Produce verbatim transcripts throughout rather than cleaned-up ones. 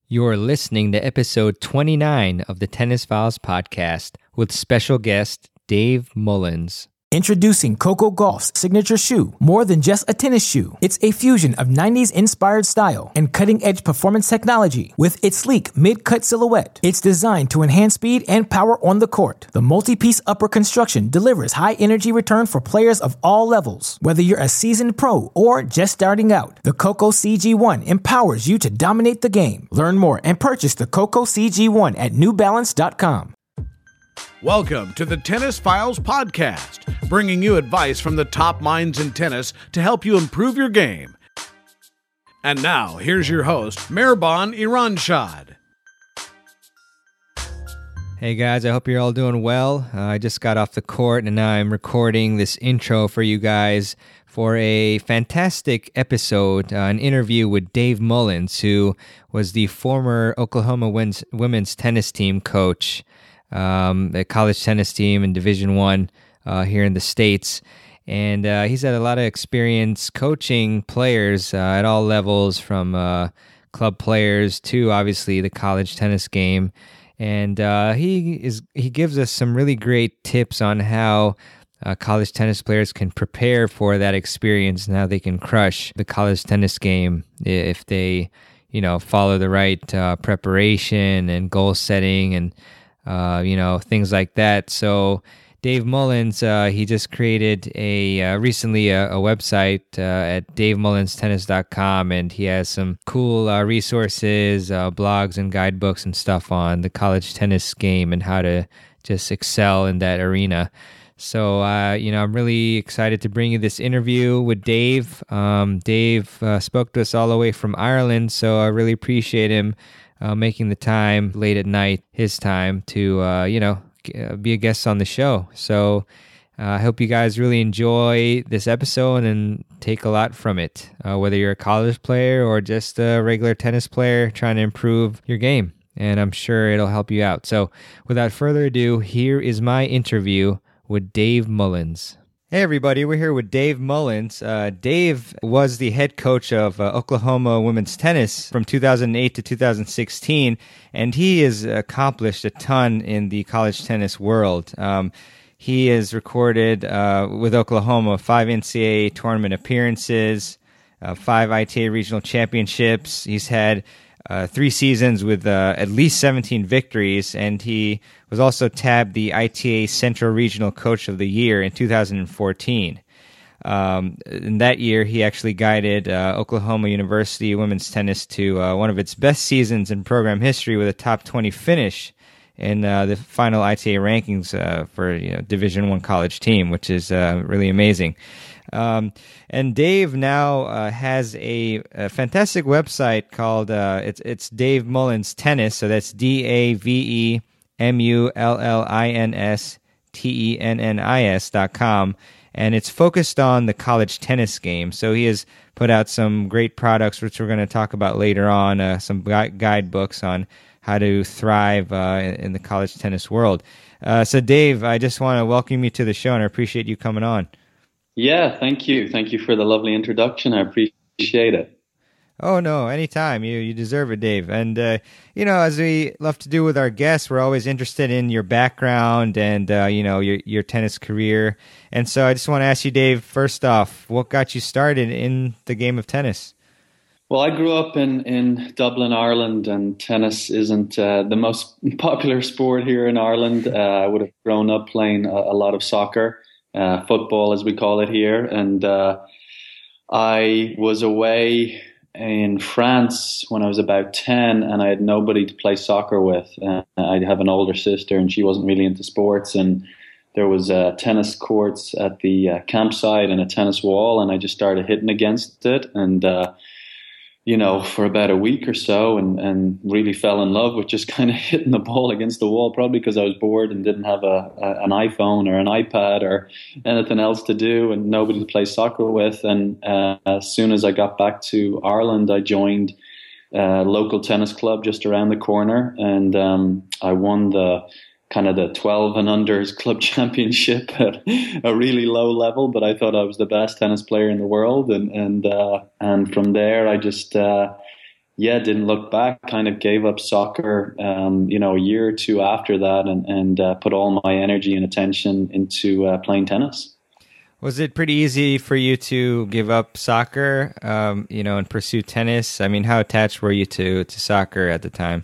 You're listening to episode twenty-nine of the Tennis Files podcast with special guest Dave Mullins. Introducing Coco Gauff's signature shoe. More than just a tennis shoe, it's a fusion of nineties-inspired style and cutting-edge performance technology. With its sleek mid-cut silhouette, it's designed to enhance speed and power on the court. The multi-piece upper construction delivers high-energy return for players of all levels. Whether you're a seasoned pro or just starting out, the Coco C G one empowers you to dominate the game. Learn more and purchase the Coco C G one at new balance dot com. Welcome to the Tennis Files podcast, bringing you advice from the top minds in tennis to help you improve your game. And now, here's your host, Mehrban Iranshad. Hey guys, I hope you're all doing well. Uh, I just got off the court and now I'm recording this intro for you guys for a fantastic episode, uh, an interview with Dave Mullins, who was the former Oklahoma women's, women's tennis team coach. Um, the college tennis team in Division One uh, here in the States, and uh, he's had a lot of experience coaching players uh, at all levels, from uh, club players to obviously the college tennis game. And uh, he is he gives us some really great tips on how uh, college tennis players can prepare for that experience and how they can crush the college tennis game if they, you know, follow the right uh, preparation and goal setting and Uh, you know, things like that. So Dave Mullins, uh, he just created a uh, recently a, a website uh, at dave mullins tennis dot com, and he has some cool uh, resources, uh, blogs and guidebooks and stuff on the college tennis game and how to just excel in that arena. So, uh, you know, I'm really excited to bring you this interview with Dave. Um, Dave uh, spoke to us all the way from Ireland, so I really appreciate him Uh, making the time late at night, his time, to, uh, you know, be a guest on the show. So uh, I hope you guys really enjoy this episode and take a lot from it, uh, whether you're a college player or just a regular tennis player trying to improve your game. And I'm sure it'll help you out. So without further ado, here is my interview with Dave Mullins. Hey everybody, we're here with Dave Mullins. Uh, Dave was the head coach of uh, Oklahoma women's tennis from two thousand eight to two thousand sixteen, and he has accomplished a ton in the college tennis world. Um, he has recorded uh, with Oklahoma five N C double A tournament appearances, uh, five I T A regional championships. He's had Uh, three seasons with uh, at least seventeen victories, and he was also tabbed the I T A Central Regional Coach of the Year in two thousand fourteen. Um, in that year, he actually guided uh, Oklahoma University women's tennis to uh, one of its best seasons in program history with a top twenty finish in uh, the final I T A rankings uh, for you know, Division One college team, which is uh, really amazing. Um, and Dave now uh, has a, a fantastic website called uh, it's it's Dave Mullins Tennis. So that's D A V E M U L L I N S T E N N I S dot com, and it's focused on the college tennis game. So he has put out some great products, which we're going to talk about later on, uh, some gui- guidebooks on how to thrive uh, in, in the college tennis world. Uh, so Dave, I just want to welcome you to the show, and I appreciate you coming on. Yeah, thank you. Thank you for the lovely introduction. I appreciate it. Oh, no, anytime. You you deserve it, Dave. And, uh, you know, as we love to do with our guests, we're always interested in your background and, uh, you know, your, your tennis career. And so I just want to ask you, Dave, first off, what got you started in the game of tennis? Well, I grew up in, in Dublin, Ireland, and tennis isn't uh, the most popular sport here in Ireland. Uh, I would have grown up playing a, a lot of soccer. Uh, football, as we call it here. And uh, I was away in France when I was about ten, and I had nobody to play soccer with. Uh, I have an older sister, and she wasn't really into sports. And there was uh, tennis courts at the uh, campsite and a tennis wall, and I just started hitting against it. And uh, you know, for about a week or so, and, and really fell in love with just kind of hitting the ball against the wall, probably because I was bored and didn't have a, a an iPhone or an iPad or anything else to do and nobody to play soccer with. And uh, as soon as I got back to Ireland, I joined a local tennis club just around the corner, and um, I won the kind of the twelve and unders club championship at a really low level, but I thought I was the best tennis player in the world. And, and, uh, and from there, I just, uh, yeah, didn't look back. Kind of gave up soccer, um, you know, a year or two after that, and and uh, put all my energy and attention into uh, playing tennis. Was it pretty easy for you to give up soccer, um, you know, and pursue tennis? I mean, how attached were you to, to soccer at the time?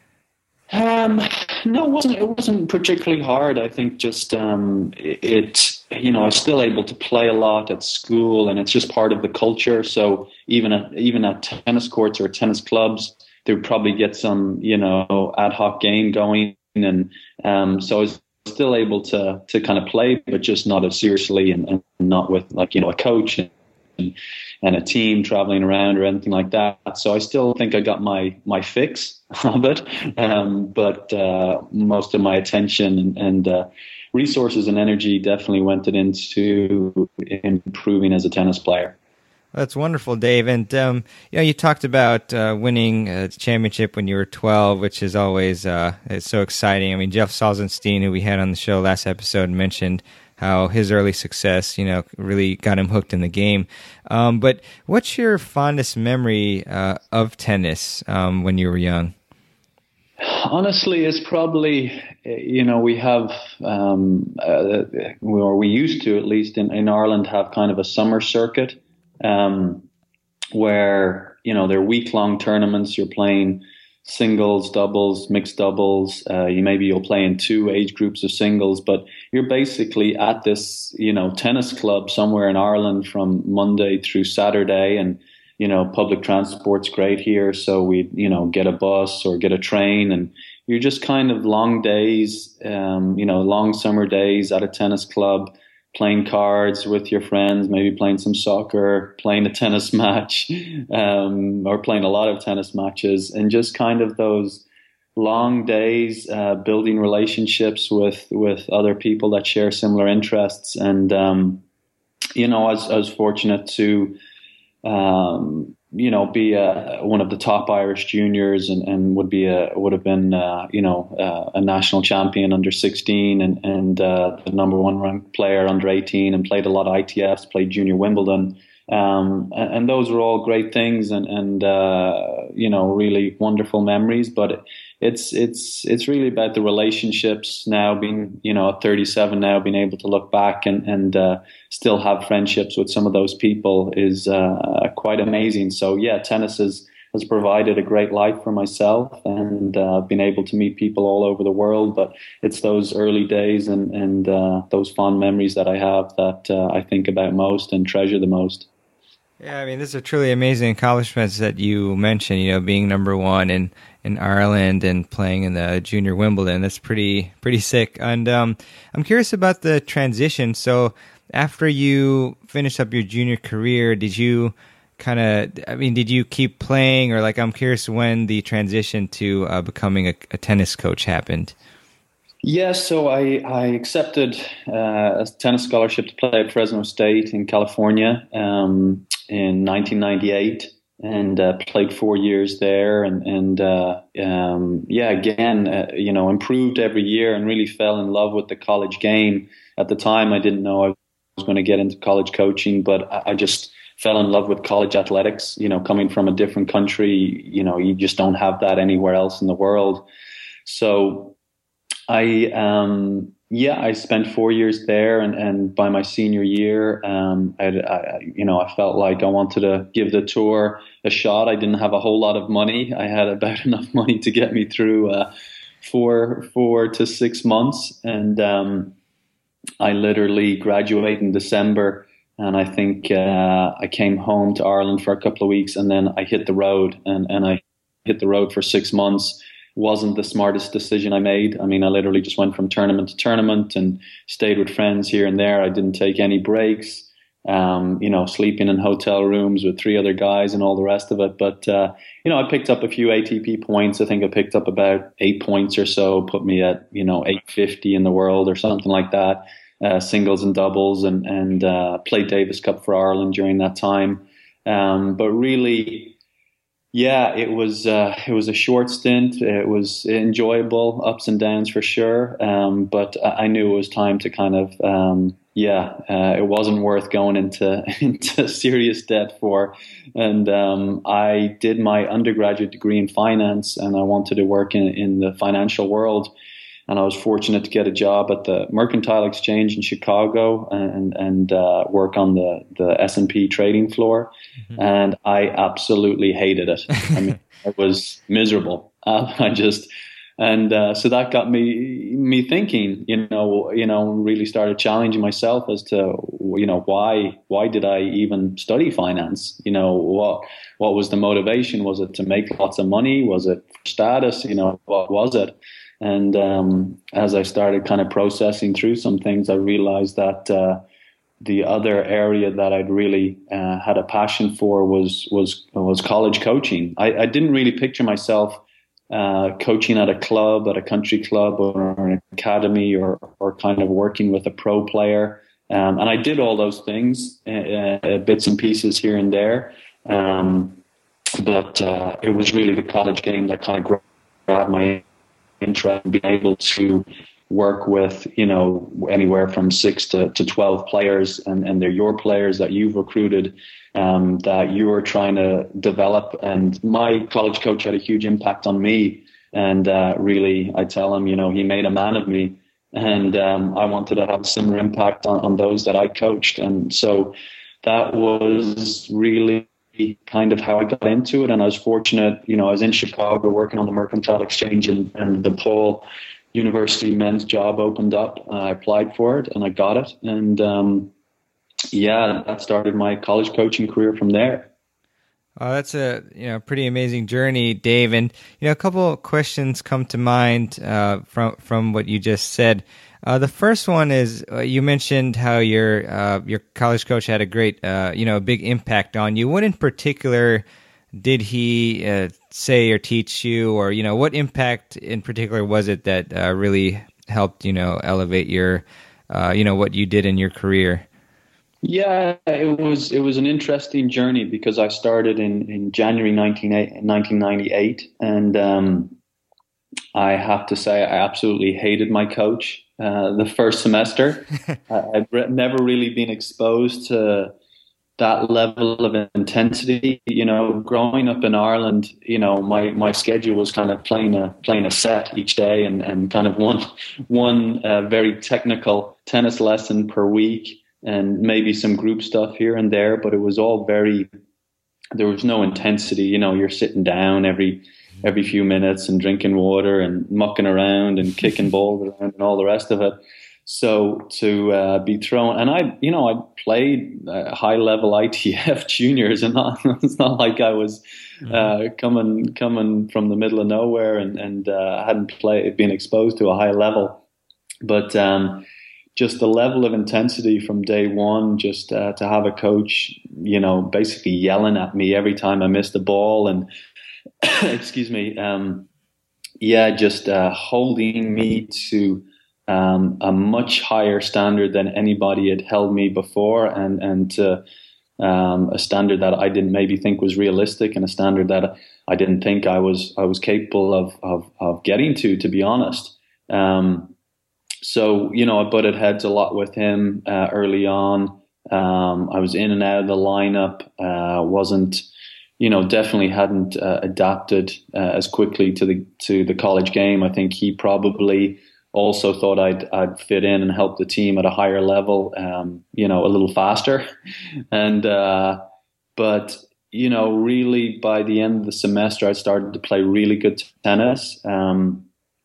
Um, no, it wasn't. It wasn't particularly hard. I think just um, it, it. You know, I was still able to play a lot at school, and it's just part of the culture. So even at even at tennis courts or tennis clubs, they would probably get some, you know, ad hoc game going, and um, so I was still able to to kind of play, but just not as seriously, and, and not with like you know a coach and, and a team traveling around or anything like that. So I still think I got my my fix of it, um, but uh, most of my attention and, and uh, resources and energy definitely went it into improving as a tennis player. That's wonderful, Dave. And um, you know, you talked about uh, winning a championship when you were twelve, which is always uh, it's so exciting. I mean, Jeff Salzenstein, who we had on the show last episode, mentioned how his early success, you know, really got him hooked in the game. Um, but what's your fondest memory uh, of tennis um, when you were young? Honestly, it's probably, you know, we have, um, uh, or we used to, at least in, in Ireland, have kind of a summer circuit um, where, you know, they're week-long tournaments. You're playing singles, doubles, mixed doubles. Uh, you maybe you'll play in two age groups of singles, but you're basically at this, you know, tennis club somewhere in Ireland from Monday through Saturday, and you know, public transport's great here, so we, you know, get a bus or get a train, and you're just kind of long days, um, you know, long summer days at a tennis club, playing cards with your friends, maybe playing some soccer, playing a tennis match, um, or playing a lot of tennis matches, and just kind of those long days, uh, building relationships with, with other people that share similar interests. And, um, you know, I was, I was fortunate to, um, you know, be a, one of the top Irish juniors, and, and would be a, would have been, uh, you know, uh, a national champion under sixteen, and, and uh, the number one ranked player under eighteen, and played a lot of I T Fs, played junior Wimbledon. Um, and, and those were all great things, and, and uh, you know, really wonderful memories. But it's it's it's really about the relationships now. Being, you know, at thirty-seven now, being able to look back and and uh, still have friendships with some of those people is uh, quite amazing. So yeah, tennis has has provided a great life for myself, and uh, been able to meet people all over the world. But it's those early days and and uh, those fond memories that I have that uh, I think about most and treasure the most. Yeah, I mean, these are truly amazing accomplishments that you mentioned, you know, being number one in, in Ireland and playing in the junior Wimbledon. That's pretty pretty sick. And um, I'm curious about the transition. So after you finished up your junior career, did you kind of, I mean, did you keep playing? Or like, I'm curious when the transition to uh, becoming a, a tennis coach happened. Yeah, so I, I accepted uh, a tennis scholarship to play at Fresno State in California um, in nineteen ninety-eight, and uh, played four years there. And, and uh, um, yeah, again, uh, you know, improved every year and really fell in love with the college game. At the time, I didn't know I was going to get into college coaching, but I, I just fell in love with college athletics. You know, coming from a different country, you know, you just don't have that anywhere else in the world. So I, um, yeah, I spent four years there, and, and by my senior year, um, I, I, you know, I felt like I wanted to give the tour a shot. I didn't have a whole lot of money. I had about enough money to get me through uh, four, four to six months, and um, I literally graduated in December. And I think uh, I came home to Ireland for a couple of weeks, and then I hit the road, and, and I hit the road for six months. Wasn't the smartest decision I made. I mean, I literally just went from tournament to tournament and stayed with friends here and there. I didn't take any breaks, um, you know, sleeping in hotel rooms with three other guys and all the rest of it. But, uh, you know, I picked up a few A T P points. I think I picked up about eight points or so, put me at, you know, eight fifty in the world or something like that, uh, singles and doubles, and, and uh, played Davis Cup for Ireland during that time. Um, but really, Yeah, it was uh, it was a short stint. It was enjoyable, ups and downs for sure. Um, but I knew it was time to kind of um, yeah, uh, it wasn't worth going into into serious debt for. And um, I did my undergraduate degree in finance, and I wanted to work in in the financial world. And I was fortunate to get a job at the Mercantile Exchange in Chicago and and uh, work on the, the S and P trading floor. Mm-hmm. And I absolutely hated it. I mean, it was miserable. Uh, I just and uh, so that got me me thinking. You know, you know, really started challenging myself as to you know why why did I even study finance? You know, what what was the motivation? Was it to make lots of money? Was it for status? You know, what was it? And um, as I started kind of processing through some things, I realized that uh, the other area that I'd really uh, had a passion for was was was college coaching. I, I didn't really picture myself uh, coaching at a club, at a country club, or an academy, or or kind of working with a pro player. Um, and I did all those things, uh, uh, bits and pieces here and there. Um, but uh, it was really the college game that kind of grabbed my interest in being able to work with, you know, anywhere from six to, to twelve players, and, and they're your players that you've recruited, um, that you're trying to develop. And my college coach had a huge impact on me. And uh, really, I tell him, you know, he made a man of me. And um, I wanted to have a similar impact on, on those that I coached. And so that was really kind of how I got into it. And I was fortunate, you know, I was in Chicago working on the Mercantile Exchange, and, and the Paul University men's job opened up. I applied for it and I got it. And um, yeah, that started my college coaching career from there. Oh, that's a you know pretty amazing journey, Dave. And you know, a couple of questions come to mind uh, from from what you just said. Uh, the first one is uh, you mentioned how your uh, your college coach had a great uh, you know big impact on you. What in particular did he uh, say or teach you, or you know what impact in particular was it that uh, really helped you know elevate your uh, you know what you did in your career? Yeah, it was it was an interesting journey because I started in, in January nineteen ninety-eight, and um, I have to say I absolutely hated my coach uh, the first semester. I'd re- never really been exposed to that level of intensity. You know, growing up in Ireland, you know, my, my schedule was kind of playing a playing a set each day, and, and kind of one one uh, very technical tennis lesson per week, and maybe some group stuff here and there, but it was all very, there was no intensity. You know, you're sitting down every every few minutes and drinking water and mucking around and kicking balls around and all the rest of it. So to uh, be thrown, and I, you know, I played uh, high level I T F juniors, and not, it's not like I was uh, coming coming from the middle of nowhere and and uh, hadn't played, been exposed to a high level, but. Um, Just the level of intensity from day one, just uh, to have a coach, you know, basically yelling at me every time I missed a ball, and excuse me, um, yeah, just uh, holding me to um, a much higher standard than anybody had held me before, and and to um, a standard that I didn't maybe think was realistic, and a standard that I didn't think I was I was capable of of, of getting to, to be honest. Um, So, you know, I butted heads a lot with him uh, early on. Um, I was in and out of the lineup, uh, wasn't, you know, definitely hadn't uh, adapted uh, as quickly to the to the college game. I think he probably also thought I'd I'd fit in and help the team at a higher level, um, you know, a little faster. And uh, but you know, really by the end of the semester, I started to play really good tennis, um,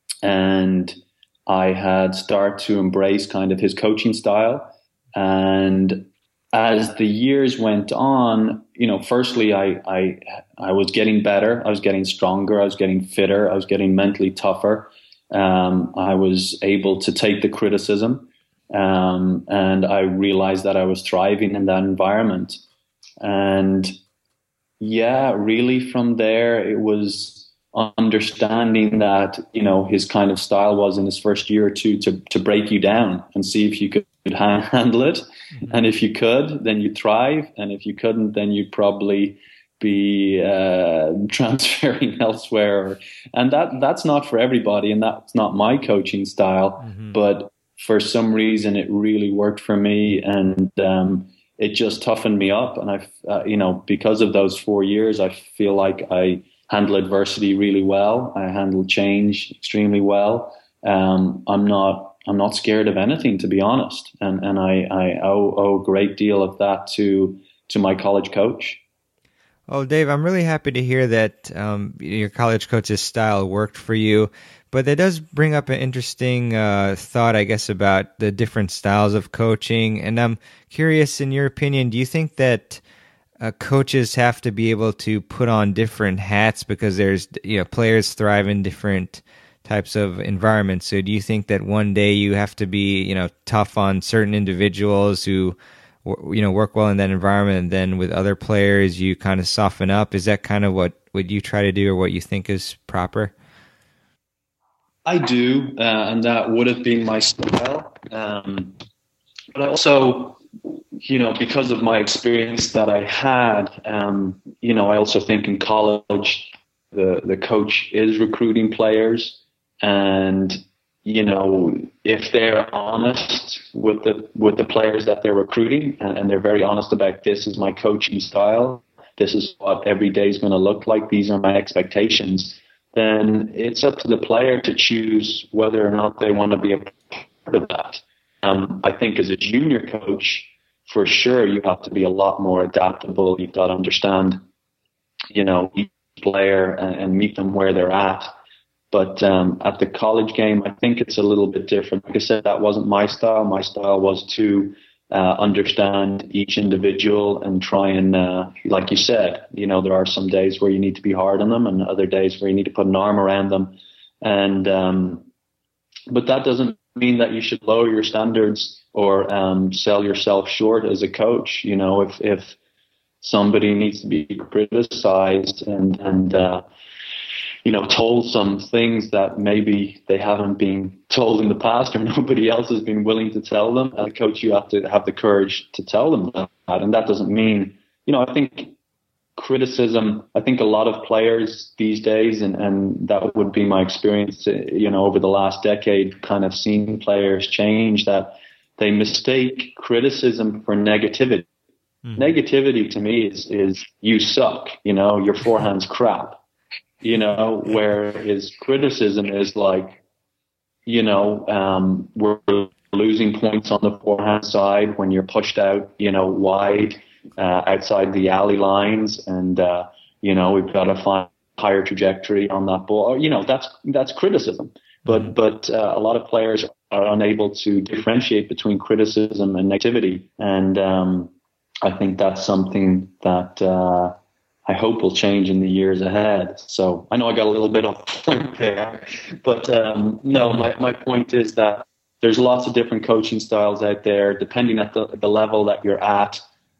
and I had started to embrace kind of his coaching style. And as the years went on, you know, firstly, I, I, I was getting better. I was getting stronger. I was getting fitter. I was getting mentally tougher. Um, I was able to take the criticism. Um, and I realized that I was thriving in that environment. And yeah, really from there, it was understanding that, you know, his kind of style was in his first year or two to, to break you down and see if you could handle it. Mm-hmm. And if you could, then you'd thrive. And if you couldn't, then you'd probably be uh, transferring elsewhere. And that that's not for everybody, and that's not my coaching style. Mm-hmm. But for some reason, it really worked for me, and um, it just toughened me up. And I, uh, you know, because of those four years, I feel like I handle adversity really well. I handle change extremely well. Um, I'm not I'm not scared of anything, to be honest. And and I, I owe, owe a great deal of that to to my college coach. Oh, Dave, I'm really happy to hear that um, your college coach's style worked for you. But that does bring up an interesting uh, thought, I guess, about the different styles of coaching. And I'm curious, in your opinion, do you think that uh, coaches have to be able to put on different hats because there's, you know, players thrive in different types of environments? So do you think that one day you have to be, you know, tough on certain individuals who, you know, work well in that environment, and then with other players you kind of soften up? Is that kind of what, what you try to do, or what you think is proper? I do, uh, and that would have been my style. Um, but I also, you know, because of my experience that I had, um, you know, I also think in college, the, the coach is recruiting players, and, you know, if they're honest with the with the players that they're recruiting, and, and they're very honest about, this is my coaching style, this is what every day is going to look like, these are my expectations, then it's up to the player to choose whether or not they want to be a part of that. Um, I think as a junior coach, for sure, you have to be a lot more adaptable. You've got to understand, you know, each player and, and meet them where they're at. But um, at the college game, I think it's a little bit different. Like I said, that wasn't my style. My style was to uh, understand each individual and try and, uh, like you said, you know, there are some days where you need to be hard on them, and other days where you need to put an arm around them. And um, but that doesn't mean that you should lower your standards or um, sell yourself short as a coach. You know, if if somebody needs to be criticized and and uh, you know, told some things that maybe they haven't been told in the past, or nobody else has been willing to tell them, as a coach, you have to have the courage to tell them that. And that doesn't mean, you know, I think criticism, I think a lot of players these days, and, and that would be my experience, you know, over the last decade, kind of seeing players change, that they mistake criticism for negativity. Mm. Negativity to me is, is you suck, you know, your forehand's crap. You know, where his criticism is like, you know, um, we're losing points on the forehand side when you're pushed out, you know, wide, uh, outside the alley lines. And, uh, you know, we've got to find a higher trajectory on that ball. You know, that's, that's criticism. But, but, uh, a lot of players are unable to differentiate between criticism and negativity. And, um, I think that's something that, uh, I hope will change in the years ahead. So I know I got a little bit off point there, but um, no, my, my point is that there's lots of different coaching styles out there, depending at the, the level that you're at.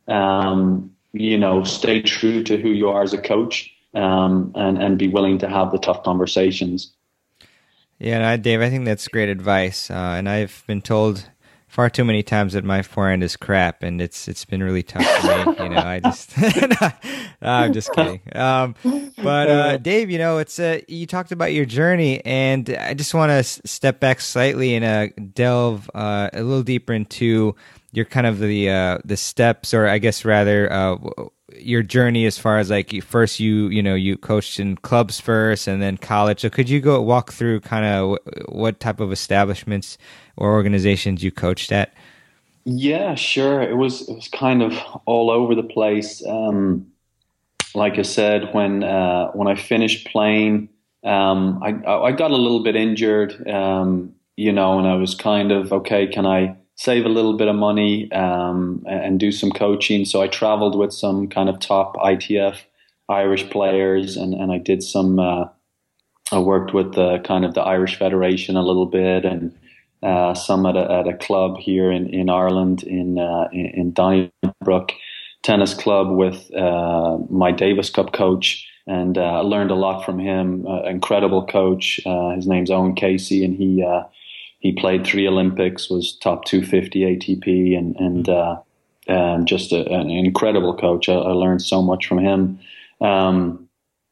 Um, you know, stay true to who you are as a coach, um, and, and be willing to have the tough conversations. Yeah, and I, Dave, I think that's great advice. Uh, and I've been told far too many times that my forehand is crap, and it's it's been really tough for me. You know, I just no, I'm just kidding. Um, but uh, Dave, you know, it's uh, you talked about your journey, and I just want to s- step back slightly and uh, delve uh, a little deeper into your kind of the uh, the steps, or I guess rather uh, your journey as far as like you, first you you know you coached in clubs first, and then college. So could you go walk through kind of what type of establishments or organizations you coached at? Yeah, sure. It was it was kind of all over the place. Um, like I said, when uh, when I finished playing, um, I I got a little bit injured, um, you know, and I was kind of okay. Can I save a little bit of money um, and do some coaching? So I traveled with some kind of top I T F Irish players, and and I did some. Uh, I worked with the kind of the Irish Federation a little bit, and Uh, some at a, at a club here in, in Ireland, in, uh, in in Donnybrook Tennis Club with uh, my Davis Cup coach, and uh, I learned a lot from him. Uh, incredible coach. Uh, his name's Owen Casey, and he uh, he played three Olympics, was top two fifty A T P, and and uh, and just a, an incredible coach. I, I learned so much from him. Um,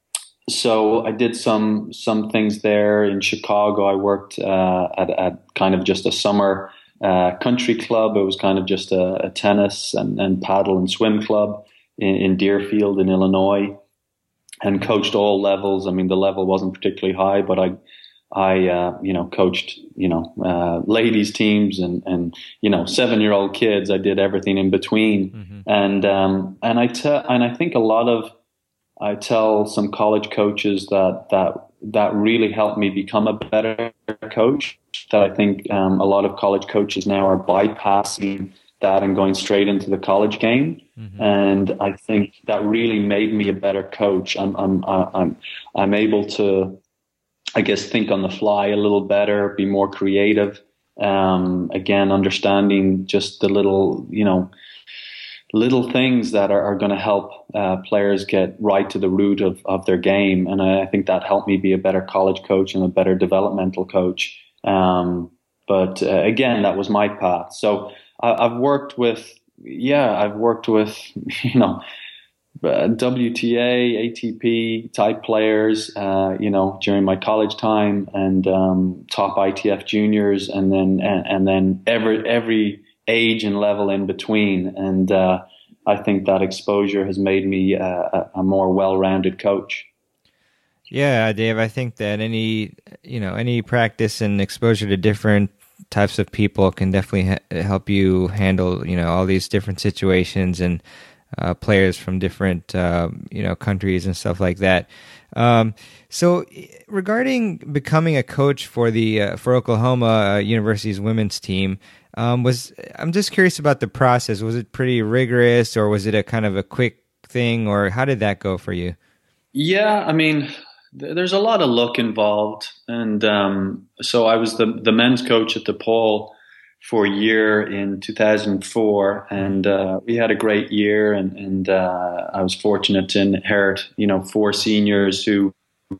so I did some some things there in Chicago. I worked uh, at, at kind of just a summer uh, country club. It was kind of just a, a tennis and, and paddle and swim club in, in Deerfield in Illinois, and coached all levels. I mean, the level wasn't particularly high, but I I, uh, you know, coached, you know, uh, ladies teams and, and, you know, seven year old kids. I did everything in between. Mm-hmm. And, um, and I tell, and I think a lot of, I tell some college coaches that, that, that really helped me become a better coach, that I think, um, a lot of college coaches now are bypassing that and going straight into the college game. Mm-hmm. And I think that really made me a better coach. I'm, I'm, I'm, I'm able to, I guess, think on the fly a little better, be more creative. Um, again, understanding just the little, you know, little things that are, are going to help uh, players get right to the root of, of their game. And I, I think that helped me be a better college coach and a better developmental coach. Um, but uh, again, that was my path. So I, I've worked with, yeah, I've worked with, you know, Uh, W T A, A T P type players, uh, you know, during my college time, and um, top I T F juniors, and then and, and then every every age and level in between. And uh, I think that exposure has made me uh, a, a more well-rounded coach. Yeah, Dave, I think that any you know any practice and exposure to different types of people can definitely ha- help you handle you know all these different situations and Uh, players from different, uh, you know, countries and stuff like that. Um, so, regarding becoming a coach for the uh, for Oklahoma uh, University's women's team, um, was I'm just curious about the process. Was it pretty rigorous, or was it a kind of a quick thing, or how did that go for you? Yeah, I mean, th- there's a lot of luck involved, and um, so I was the the men's coach at DePaul for a year in two thousand four, and uh, we had a great year, and, and uh, I was fortunate to inherit, you know, four seniors who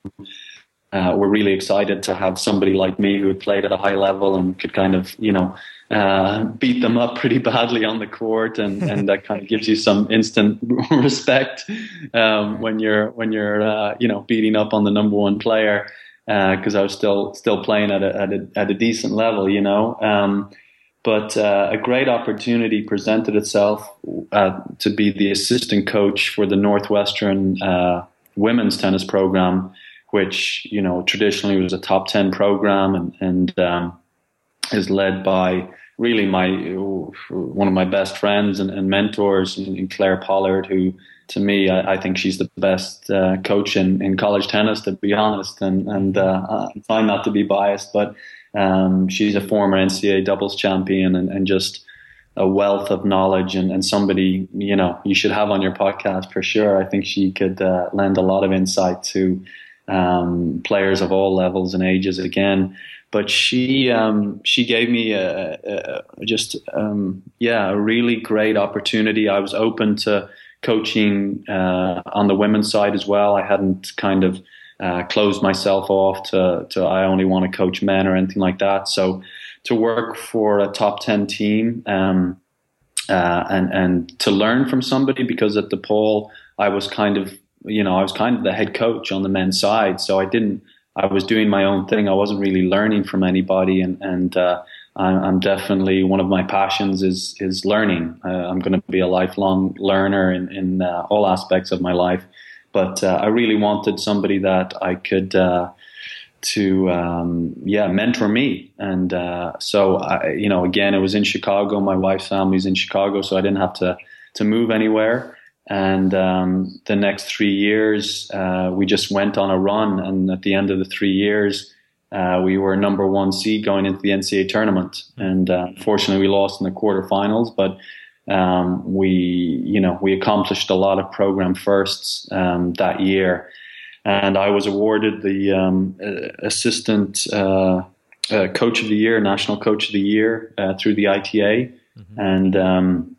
uh, were really excited to have somebody like me who had played at a high level and could kind of, you know, uh, beat them up pretty badly on the court, and, and that kind of gives you some instant respect um, when you're when you're uh, you know beating up on the number one player, because uh, I was still still playing at a, at a at a decent level, you know. Um, But uh, a great opportunity presented itself uh, to be the assistant coach for the Northwestern uh, women's tennis program, which, you know, traditionally was a top ten program, and, and um, is led by really my one of my best friends and, and mentors, in Claire Pollard, who, to me, I, I think she's the best uh, coach in, in college tennis, to be honest. And, and uh, I'm trying not to be biased, but Um, she's a former N C A A doubles champion, and, and just a wealth of knowledge, and, and somebody, you know, you should have on your podcast for sure. I think she could uh, lend a lot of insight to um, players of all levels and ages again. But she um, she gave me a, a, just, um, yeah, a really great opportunity. I was open to coaching uh, on the women's side as well. I hadn't kind of Uh, closed myself off to, to I only want to coach men or anything like that. So to work for a top ten team um, uh, and and to learn from somebody, because at DePaul I was kind of you know I was kind of the head coach on the men's side, so I didn't I was doing my own thing. I wasn't really learning from anybody, and and uh, I'm definitely, one of my passions is is learning. Uh, I'm going to be a lifelong learner in in uh, all aspects of my life. But uh, I really wanted somebody that I could, uh, to um, yeah, mentor me, and uh, so I, you know, again, it was in Chicago. My wife's family's in Chicago, so I didn't have to to move anywhere. And um, the next three years, uh, we just went on a run, and at the end of the three years, uh, we were number one seed going into the N C A A tournament. And uh, unfortunately, we lost in the quarterfinals, but Um, we, you know, we accomplished a lot of program firsts um, that year, and I was awarded the um, uh, assistant uh, uh, coach of the year, national coach of the year uh, through the I T A, mm-hmm. and um,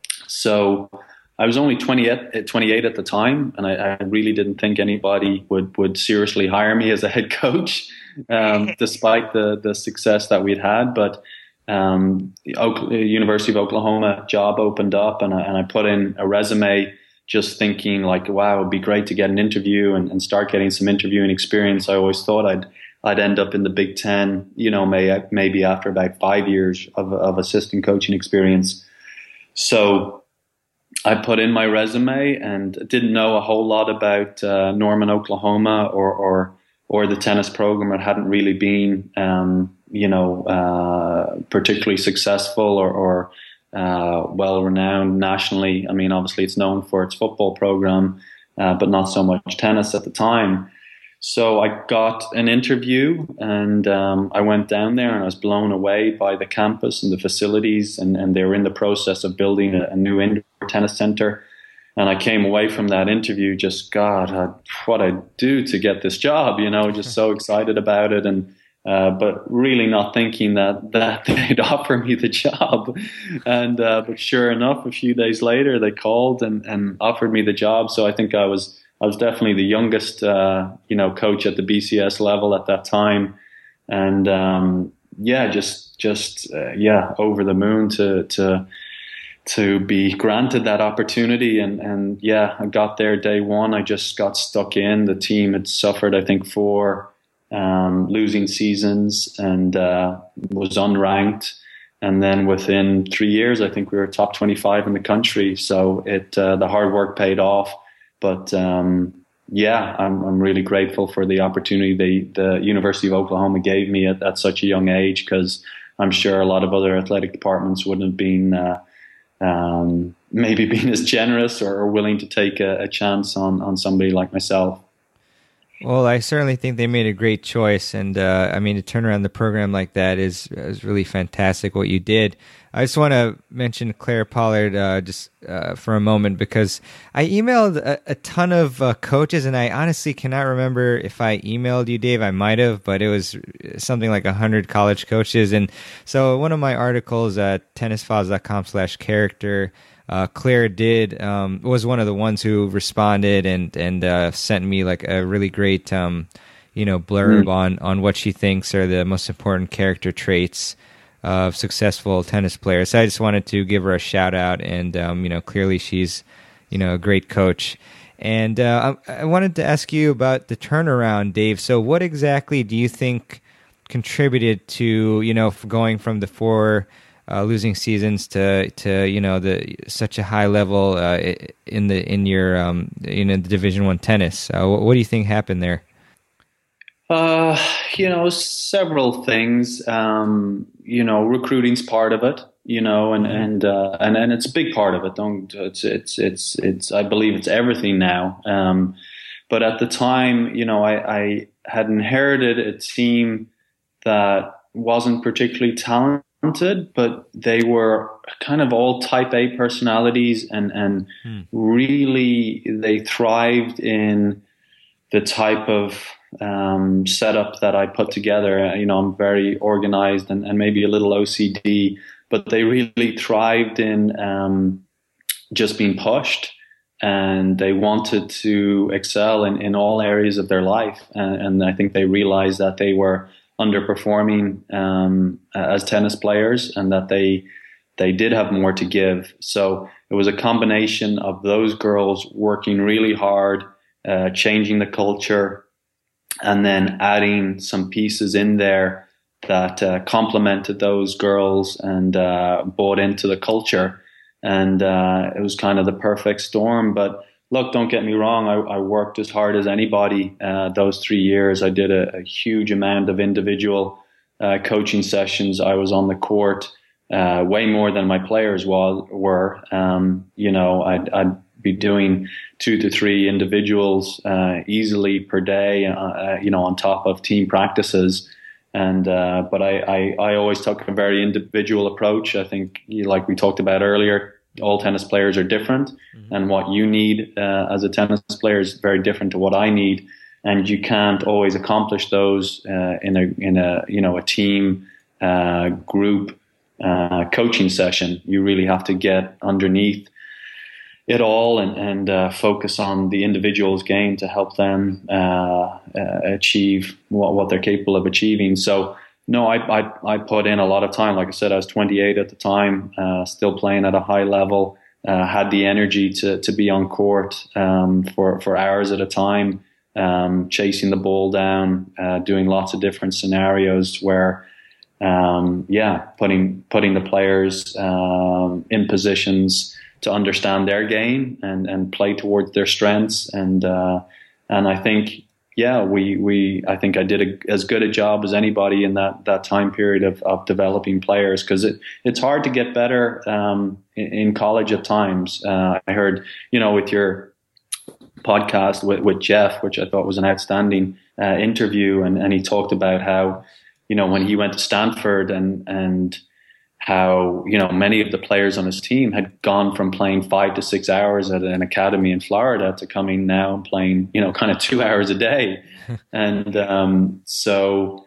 so I was only twenty-eight, twenty-eight at the time, and I, I really didn't think anybody would would seriously hire me as a head coach, um, despite the the success that we'd had, but. Um, the Oak, University of Oklahoma job opened up, and I, and I put in a resume just thinking like, wow, it'd be great to get an interview and, and start getting some interviewing experience. I always thought I'd I'd end up in the Big Ten, you know, may, maybe after about five years of, of assistant coaching experience. So I put in my resume and didn't know a whole lot about uh, Norman, Oklahoma, or, or or the tennis program. It hadn't really been, um, you know, uh, particularly successful or, or uh, well-renowned nationally. I mean, obviously it's known for its football program, uh, but not so much tennis at the time. So I got an interview, and um, I went down there, and I was blown away by the campus and the facilities, and, and they were in the process of building a, a new indoor tennis center. And I came away from that interview just, God, I, what I'd do to get this job, you know, just so excited about it. And uh, but really not thinking that, that they'd offer me the job. And uh, but sure enough, a few days later, they called and, and offered me the job. So I think I was I was definitely the youngest, uh, you know, coach at the B C S level at that time. And um, yeah, just just uh, yeah, over the moon to to to be granted that opportunity. And, and yeah, I got there day one. I just got stuck in. The team had suffered, I think, four um, losing seasons and uh, was unranked. And then within three years, I think we were top twenty-five in the country. So it uh, the hard work paid off. But um, yeah, I'm, I'm really grateful for the opportunity they, the University of Oklahoma gave me at, at such a young age, because I'm sure a lot of other athletic departments wouldn't have been uh, um, maybe been as generous or, or willing to take a, a chance on, on somebody like myself. Well, I certainly think they made a great choice, and uh, I mean, to turn around the program like that is is really fantastic what you did. I just want to mention Claire Pollard uh, just uh, for a moment, because I emailed a, a ton of uh, coaches, and I honestly cannot remember if I emailed you, Dave. I might have, but it was something like one hundred college coaches. And so one of my articles at tennisfiles.com slash character, uh, Claire did um, was one of the ones who responded and, and uh, sent me like a really great um, you know, blurb mm. on, on what she thinks are the most important character traits of successful tennis players. So I just wanted to give her a shout out, and um, you know, clearly she's, you know, a great coach. And uh, I, I wanted to ask you about the turnaround, Dave. So what exactly do you think contributed to, you know, going from the four uh, losing seasons to to you know the such a high level uh, in the in your um, you know the Division One tennis? Uh, what, what do you think happened there? Uh, you know, several things. Um, you know, recruiting's part of it. You know, and and uh, and and it's a big part of it. Don't it's it's it's it's. I believe it's everything now. Um, but at the time, you know, I, I had inherited a team that wasn't particularly talented, but they were kind of all Type A personalities, and and hmm. really they thrived in the type of um, setup that I put together. You know, I'm very organized and, and maybe a little O C D, but they really thrived in um, just being pushed, and they wanted to excel in, in all areas of their life. And, and I think they realized that they were underperforming um, as tennis players, and that they they did have more to give. So it was a combination of those girls working really hard, uh, changing the culture, and then adding some pieces in there that uh, complemented those girls and uh, bought into the culture. And uh, it was kind of the perfect storm. But look, don't get me wrong, I, I worked as hard as anybody uh, those three years. I did a, a huge amount of individual uh, coaching sessions. I was on the court uh, way more than my players was, were. Um, you know, I'd, I'd be doing two to three individuals uh, easily per day, uh, you know, on top of team practices. And uh, but I, I, I always took a very individual approach. I think, like we talked about earlier, all tennis players are different, mm-hmm. and what you need uh, as a tennis player is very different to what I need. And you can't always accomplish those uh, in a in a you know a team uh, group uh, coaching session. You really have to get underneath it all and, and uh, focus on the individual's game to help them uh, uh, achieve what, what they're capable of achieving. So, no, I, I I put in a lot of time. Like I said, I was twenty-eight at the time, uh, still playing at a high level, uh, had the energy to to be on court um, for for hours at a time, um, chasing the ball down, uh, doing lots of different scenarios where, um, yeah, putting putting the players um, in positions to understand their game and, and play towards their strengths. And uh, and I think, yeah, we we I think I did a, as good a job as anybody in that that time period of, of developing players, because it, it's hard to get better um, in, in college at times. Uh, I heard, you know, with your podcast with, with Jeff, which I thought was an outstanding uh, interview, and, and he talked about how, you know, when he went to Stanford and and how, you know, many of the players on his team had gone from playing five to six hours at an academy in Florida to coming now and playing, you know, kind of two hours a day. And um, so,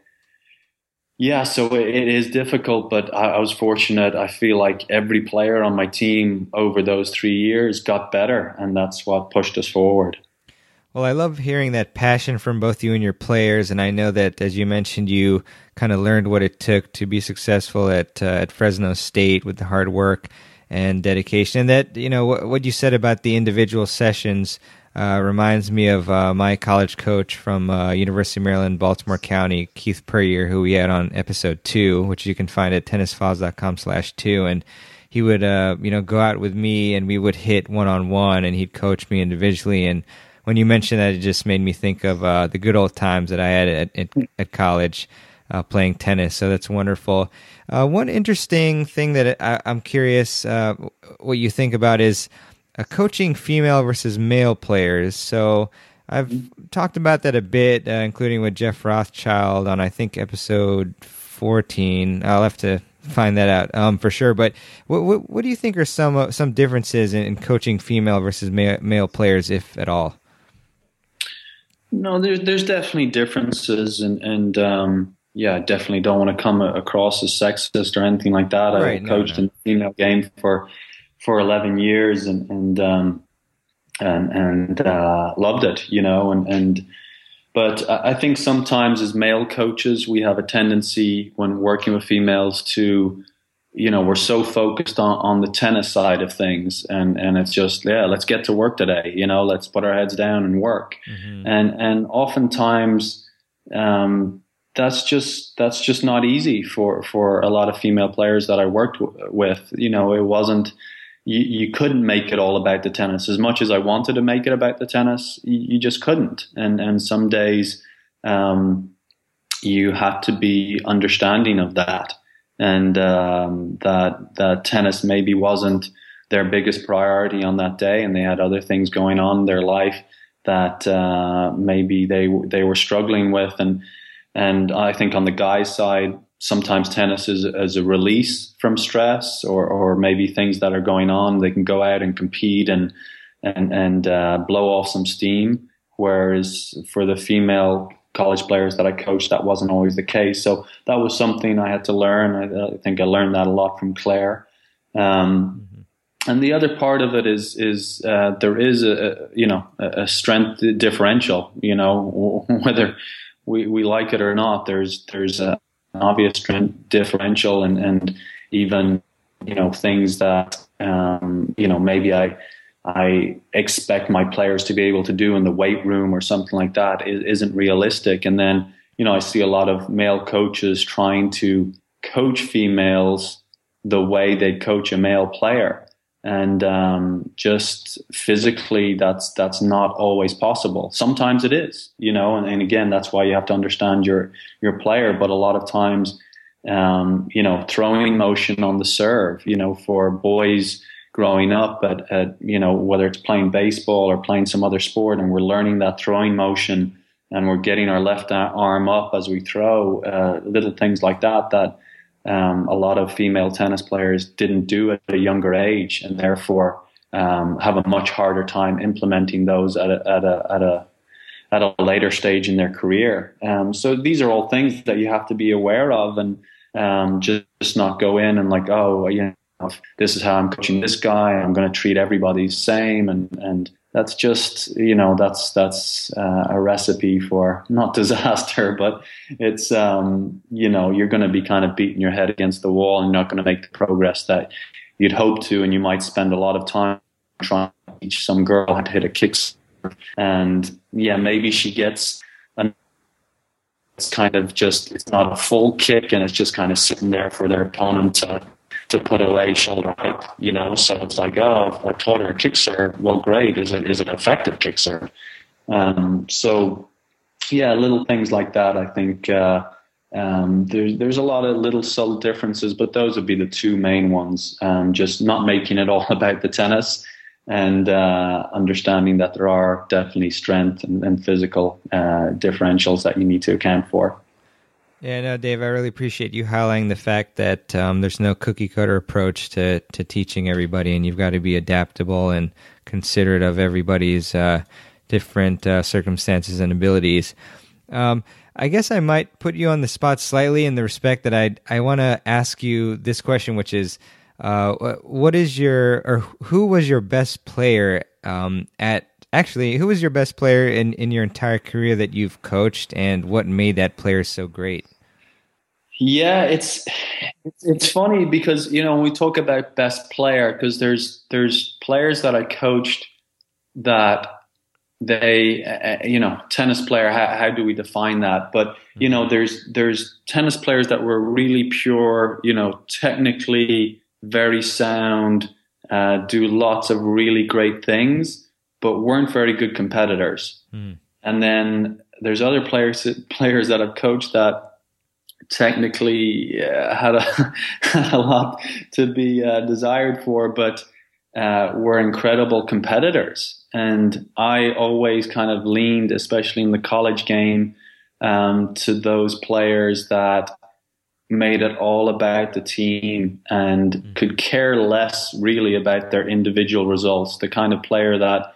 yeah, so it, it is difficult, but I, I was fortunate. I feel like every player on my team over those three years got better, and that's what pushed us forward. Well, I love hearing that passion from both you and your players, and I know that, as you mentioned, you kind of learned what it took to be successful at uh, at Fresno State with the hard work and dedication. And that, you know, what, what you said about the individual sessions uh, reminds me of uh, my college coach from uh, University of Maryland, Baltimore County, Keith Puryear, who we had on episode two, which you can find at tennis files dot com slash two. And he would, uh, you know, go out with me, and we would hit one-on-one, and he'd coach me individually. And when you mentioned that, it just made me think of uh, the good old times that I had at, at, at college uh, playing tennis. So that's wonderful. Uh, one interesting thing that I, I'm curious uh, what you think about is uh, coaching female versus male players. So I've talked about that a bit, uh, including with Jeff Rothschild on, I think, episode fourteen. I'll have to find that out um, for sure. But what, what, what do you think are some uh, some differences in, in coaching female versus male, male players, if at all? No, there's there's definitely differences, and and um, yeah, I definitely don't want to come across as sexist or anything like that. Right, I coached no, no. in the female game for for eleven years, and and um, and, and uh, loved it, you know. And and but I think sometimes as male coaches, we have a tendency when working with females to, you know, we're so focused on, on the tennis side of things, and, and it's just, yeah, let's get to work today. You know, let's put our heads down and work. Mm-hmm. And, and oftentimes, um, that's just, that's just not easy for, for a lot of female players that I worked w- with. You know, it wasn't, you, you couldn't make it all about the tennis as much as I wanted to make it about the tennis. You, you just couldn't. And, and some days, um, you had to be understanding of that. And um, that that tennis maybe wasn't their biggest priority on that day, and they had other things going on in their life that uh, maybe they they were struggling with. And and I think on the guys' side, sometimes tennis is as a release from stress, or or maybe things that are going on. They can go out and compete and and and uh, blow off some steam. Whereas for the female college players that I coached, that wasn't always the case. So that was something I had to learn. I, I think I learned that a lot from Claire. Um, mm-hmm. And the other part of it is, is uh, there is a, you know, a strength differential, you know, whether we, we like it or not, there's, there's a, an obvious strength differential, and, and even, you know, things that, um, you know, maybe I, I expect my players to be able to do in the weight room or something like that isn't realistic. And then, you know, I see a lot of male coaches trying to coach females the way they coach a male player. And um, just physically, that's that's not always possible. Sometimes it is, you know, and, and again, that's why you have to understand your your player. But a lot of times, um, you know, throwing motion on the serve, you know, for boys growing up at, at, you know, whether it's playing baseball or playing some other sport, and we're learning that throwing motion, and we're getting our left arm up as we throw, uh, little things like that, that um, a lot of female tennis players didn't do at a younger age, and therefore um, have a much harder time implementing those at a, at a, at a, at a later stage in their career. Um, so these are all things that you have to be aware of, and um, just, just not go in and like, oh, you know, this is how I'm coaching this guy, I'm going to treat everybody the same. And, and that's just, you know, that's, that's uh, a recipe for not disaster, but it's, um, you know, you're going to be kind of beating your head against the wall, and you're not going to make the progress that you'd hope to, and you might spend a lot of time trying to teach some girl how to hit a kick serve. And yeah, maybe she gets an, it's kind of just, it's not a full kick, and it's just kind of sitting there for their opponent to, to put away shoulder height, you know? So it's like, oh, if I taught her a kick serve, well, great. Is it, is it an effective kick serve? Um, so yeah, little things like that, I think, uh, Um, there's there's a lot of little subtle differences, but those would be the two main ones. Um, just not making it all about the tennis, and uh, understanding that there are definitely strength and, and physical uh, differentials that you need to account for. Yeah, no, Dave, I really appreciate you highlighting the fact that um, there's no cookie cutter approach to, to teaching everybody, and you've got to be adaptable and considerate of everybody's uh, different uh, circumstances and abilities. Um, I guess I might put you on the spot slightly in the respect that I I want to ask you this question, which is, uh, what is your, or who was your best player um, at, actually, who was your best player in, in your entire career that you've coached, and what made that player so great? Yeah, it's it's, it's funny because, you know, when we talk about best player, because there's there's players that I coached that they, uh, you know, tennis player, how, how do we define that? But, you know, there's there's tennis players that were really pure, you know, technically very sound, uh, do lots of really great things, but weren't very good competitors. Mm. And then there's other players players that I've coached that technically uh, had, a, had a lot to be uh, desired for, but uh, were incredible competitors. And I always kind of leaned, especially in the college game, um, to those players that made it all about the team and mm. could care less really about their individual results. The kind of player that,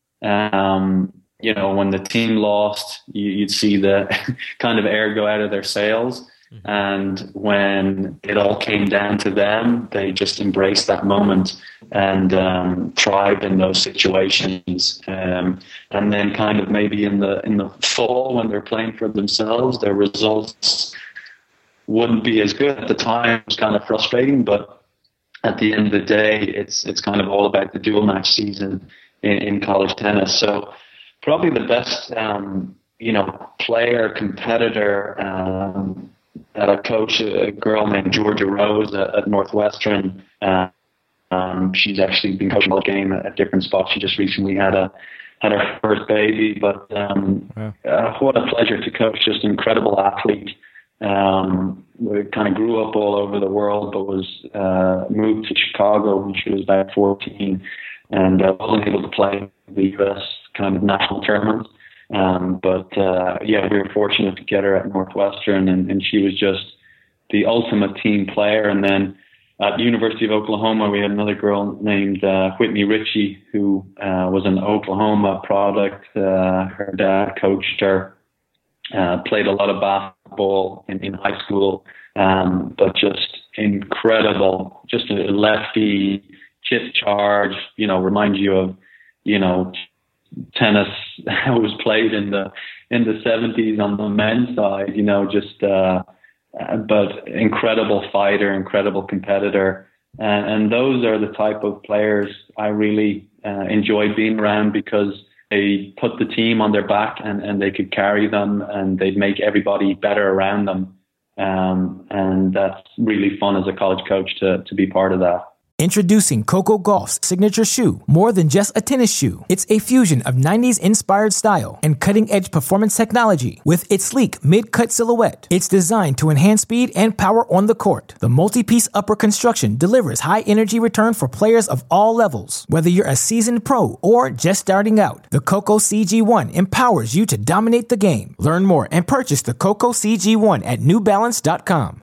um, you know, when the team lost, you, you'd see the kind of air go out of their sails. Mm. And when it all came down to them, they just embraced that moment and um, thrived in those situations. Um, and then kind of maybe in the in the fall when they're playing for themselves, their results wouldn't be as good at the time. It was kind of frustrating, but at the end of the day, it's it's kind of all about the dual match season in, in college tennis. So probably the best, um, you know, player, competitor um, that I coach, a girl named Georgia Rose at, at Northwestern. Uh, um, she's actually been coaching the game at, at different spots. She just recently had a had her first baby, but um, wow. uh, what a pleasure to coach! Just an incredible athlete. Um, we kind of grew up all over the world, but was uh, moved to Chicago when she was about fourteen, and uh, wasn't able to play the U S kind of national tournament. Um, but uh, yeah, we were fortunate to get her at Northwestern, and, and she was just the ultimate team player. And then at the University of Oklahoma, we had another girl named uh, Whitney Ritchie, who uh, was an Oklahoma product. Uh, her dad coached her, uh, played a lot of basketball in, in high school, um, but just incredible, just a lefty, chip charge, you know, reminds you of, you know, tennis was played in the in the seventies on the men's side, you know, just uh, uh, but incredible fighter, incredible competitor, and, and those are the type of players I really uh, enjoyed being around, because they put the team on their back and, and they could carry them, and they'd make everybody better around them, um, and that's really fun as a college coach to to be part of that. Introducing Coco Gauff's signature shoe, more than just a tennis shoe. It's a fusion of nineties-inspired style and cutting-edge performance technology. With its sleek mid-cut silhouette, it's designed to enhance speed and power on the court. The multi-piece upper construction delivers high-energy return for players of all levels. Whether you're a seasoned pro or just starting out, the Coco C G one empowers you to dominate the game. Learn more and purchase the Coco C G one at new balance dot com.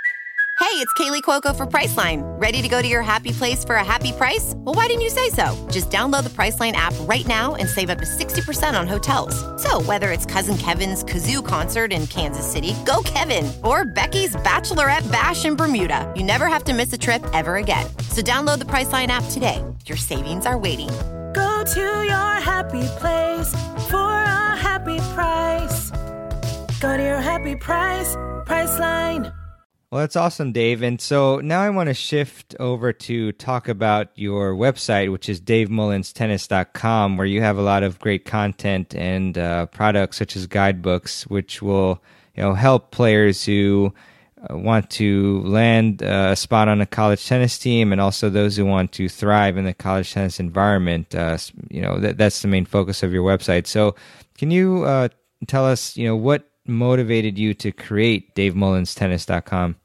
Hey, it's Kaylee Cuoco for Priceline. Ready to go to your happy place for a happy price? Well, why didn't you say so? Just download the Priceline app right now and save up to sixty percent on hotels. So whether it's Cousin Kevin's Kazoo Concert in Kansas City, go Kevin, or Becky's Bachelorette Bash in Bermuda, you never have to miss a trip ever again. So download the Priceline app today. Your savings are waiting. Go to your happy place for a happy price. Go to your happy price, Priceline. Well, that's awesome, Dave. And so now I want to shift over to talk about your website, which is dave mullins tennis dot com, where you have a lot of great content and uh, products such as guidebooks, which will you know help players who uh, want to land uh, a spot on a college tennis team, and also those who want to thrive in the college tennis environment. Uh, you know that that's the main focus of your website. So, can you uh, tell us, you know, what motivated you to create dave mullins tennis dot com?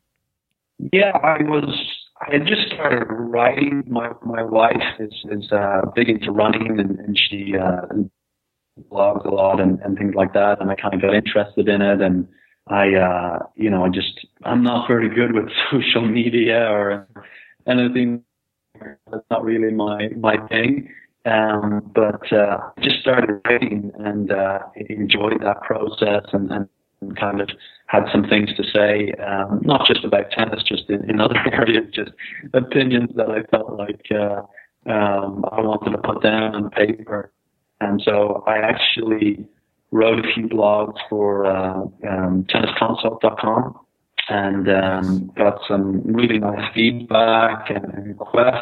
Yeah, I was. I had just started writing. My my wife is is uh, big into running, and, and she uh, blogs a lot and, and things like that. And I kind of got interested in it. And I, uh, you know, I just I'm not very good with social media or anything. That's not really my my thing. Um, but uh, I just started writing and uh, enjoyed that process and. and and kind of had some things to say, um, not just about tennis, just in, in other areas, just opinions that I felt like uh, um, I wanted to put down on paper. And so I actually wrote a few blogs for uh, um, tennis consult dot com and um, got some really nice feedback and, and questions.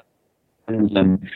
And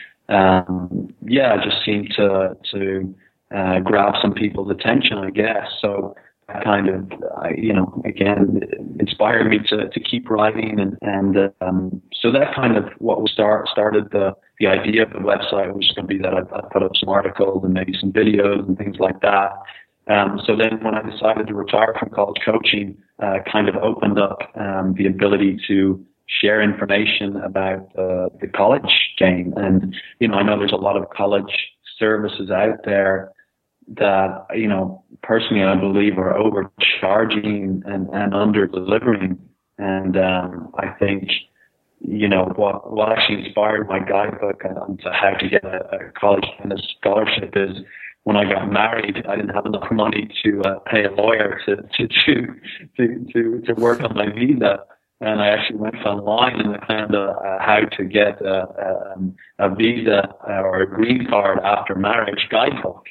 um, yeah, it just seemed to, to uh, grab some people's attention, I guess. So kind of, uh, you know, again, inspired me to, to keep writing. And, and um, so that kind of what start, started the, the idea of the website was going to be that I, I put up some articles and maybe some videos and things like that. Um, so then when I decided to retire from college coaching, uh, kind of opened up um, the ability to share information about uh, the college game. And, you know, I know there's a lot of college services out there that, you know, personally I believe are overcharging and, and under delivering. And um, I think, you know, what what actually inspired my guidebook on to how to get a, a college tennis scholarship is when I got married, I didn't have enough money to uh, pay a lawyer to to, to to to to work on my visa. And I actually went online and I found uh, how to get a, a, a visa or a green card after marriage guidebook.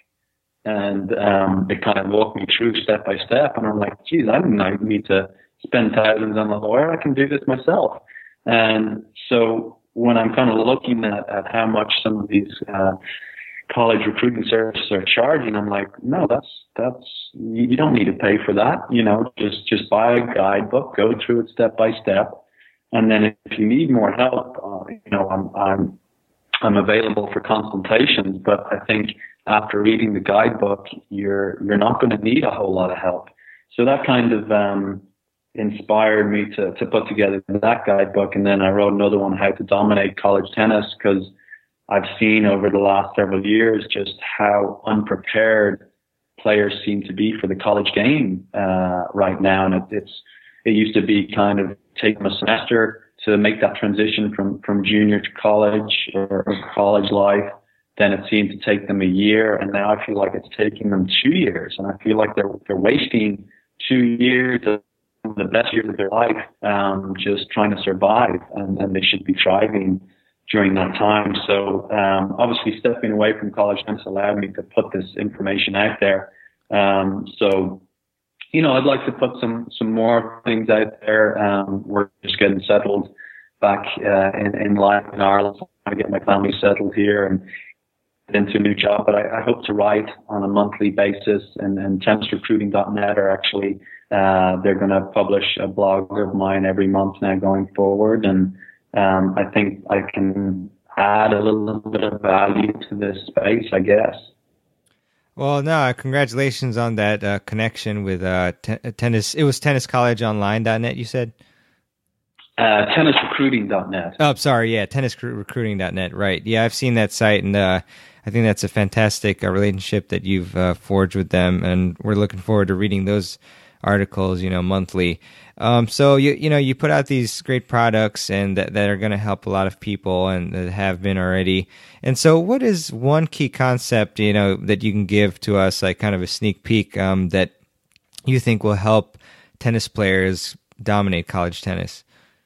And um, it kind of walked me through step by step. And I'm like, geez, I don't need to spend thousands on a lawyer. I can do this myself. And so when I'm kind of looking at, at how much some of these uh, college recruiting services are charging, I'm like, no, that's, that's, you don't need to pay for that. You know, just, just buy a guidebook, go through it step by step. And then if you need more help, uh, you know, I'm, I'm, I'm available for consultations, but I think after reading the guidebook, you're you're not going to need a whole lot of help. So that kind of um, inspired me to to put together that guidebook, and then I wrote another one, How to Dominate College Tennis, because I've seen over the last several years just how unprepared players seem to be for the college game uh, right now, and it, it's it used to be kind of take them a semester to make that transition from from junior to college or, or college life. Then it seemed to take them a year, and now I feel like it's taking them two years, and I feel like they're they're wasting two years of the best years of their life um, just trying to survive, and, and they should be thriving during that time. So um, obviously, stepping away from college tennis allowed me to put this information out there. Um, so you know, I'd like to put some some more things out there. Um, we're just getting settled back uh, in in life in Ireland, trying to get my family settled here and into a new job, but I, I hope to write on a monthly basis, and, and tennis recruiting dot net are actually, uh, they're going to publish a blog of mine every month now going forward. And um, I think I can add a little bit of value to this space, I guess. Well, no, congratulations on that uh, connection with uh, t- tennis. It was tennis college online dot net, you said? Uh, tennis recruiting dot net. Oh, sorry, yeah, tennis recruiting dot net, right. Yeah, I've seen that site, and uh, I think that's a fantastic uh, relationship that you've uh, forged with them, and we're looking forward to reading those articles, you know, monthly. Um, so, you you know, you put out these great products and that, that are going to help a lot of people and that have been already. And so what is one key concept, you know, that you can give to us, like kind of a sneak peek um, that you think will help tennis players dominate college tennis?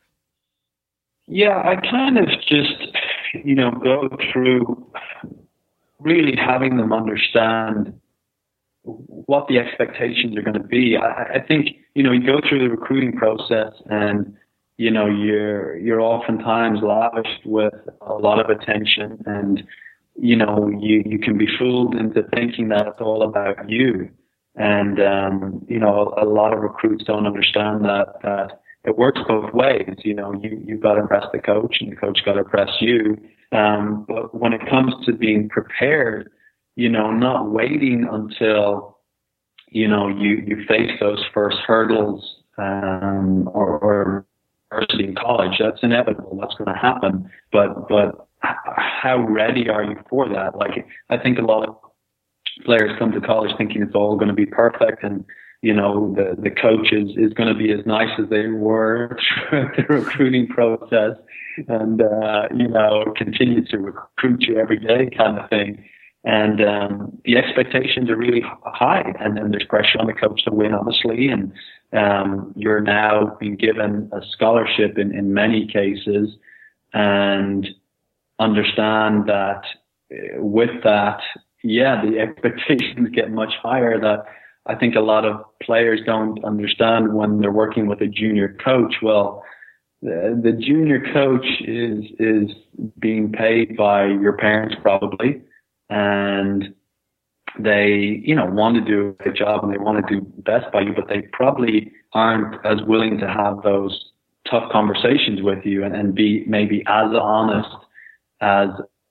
Yeah, I kind of just, you know, go through really having them understand what the expectations are going to be. I, I think, you know, you go through the recruiting process and, you know, you're, you're oftentimes lavished with a lot of attention, and, you know, you, you can be fooled into thinking that it's all about you. And, um, you know, a lot of recruits don't understand that, that it works both ways. You know, you, you've got to impress the coach and the coach got to impress you. Um, but when it comes to being prepared, you know, not waiting until, you know, you, you face those first hurdles, um, or, or university and college, that's inevitable. That's going to happen. But, but how ready are you for that? Like, I think a lot of players come to college thinking it's all going to be perfect, and, you know, the, the coach is, is going to be as nice as they were throughout the recruiting process, and, uh, you know, continue to recruit you every day kind of thing. And um, the expectations are really high, and then there's pressure on the coach to win, obviously. And um, you're now being given a scholarship in, in many cases, and understand that with that, yeah, the expectations get much higher. That I think a lot of players don't understand when they're working with a junior coach. Well, the, the junior coach is is being paid by your parents probably. And they, you know, want to do a good job and they want to do best by you, but they probably aren't as willing to have those tough conversations with you and, and be maybe as honest as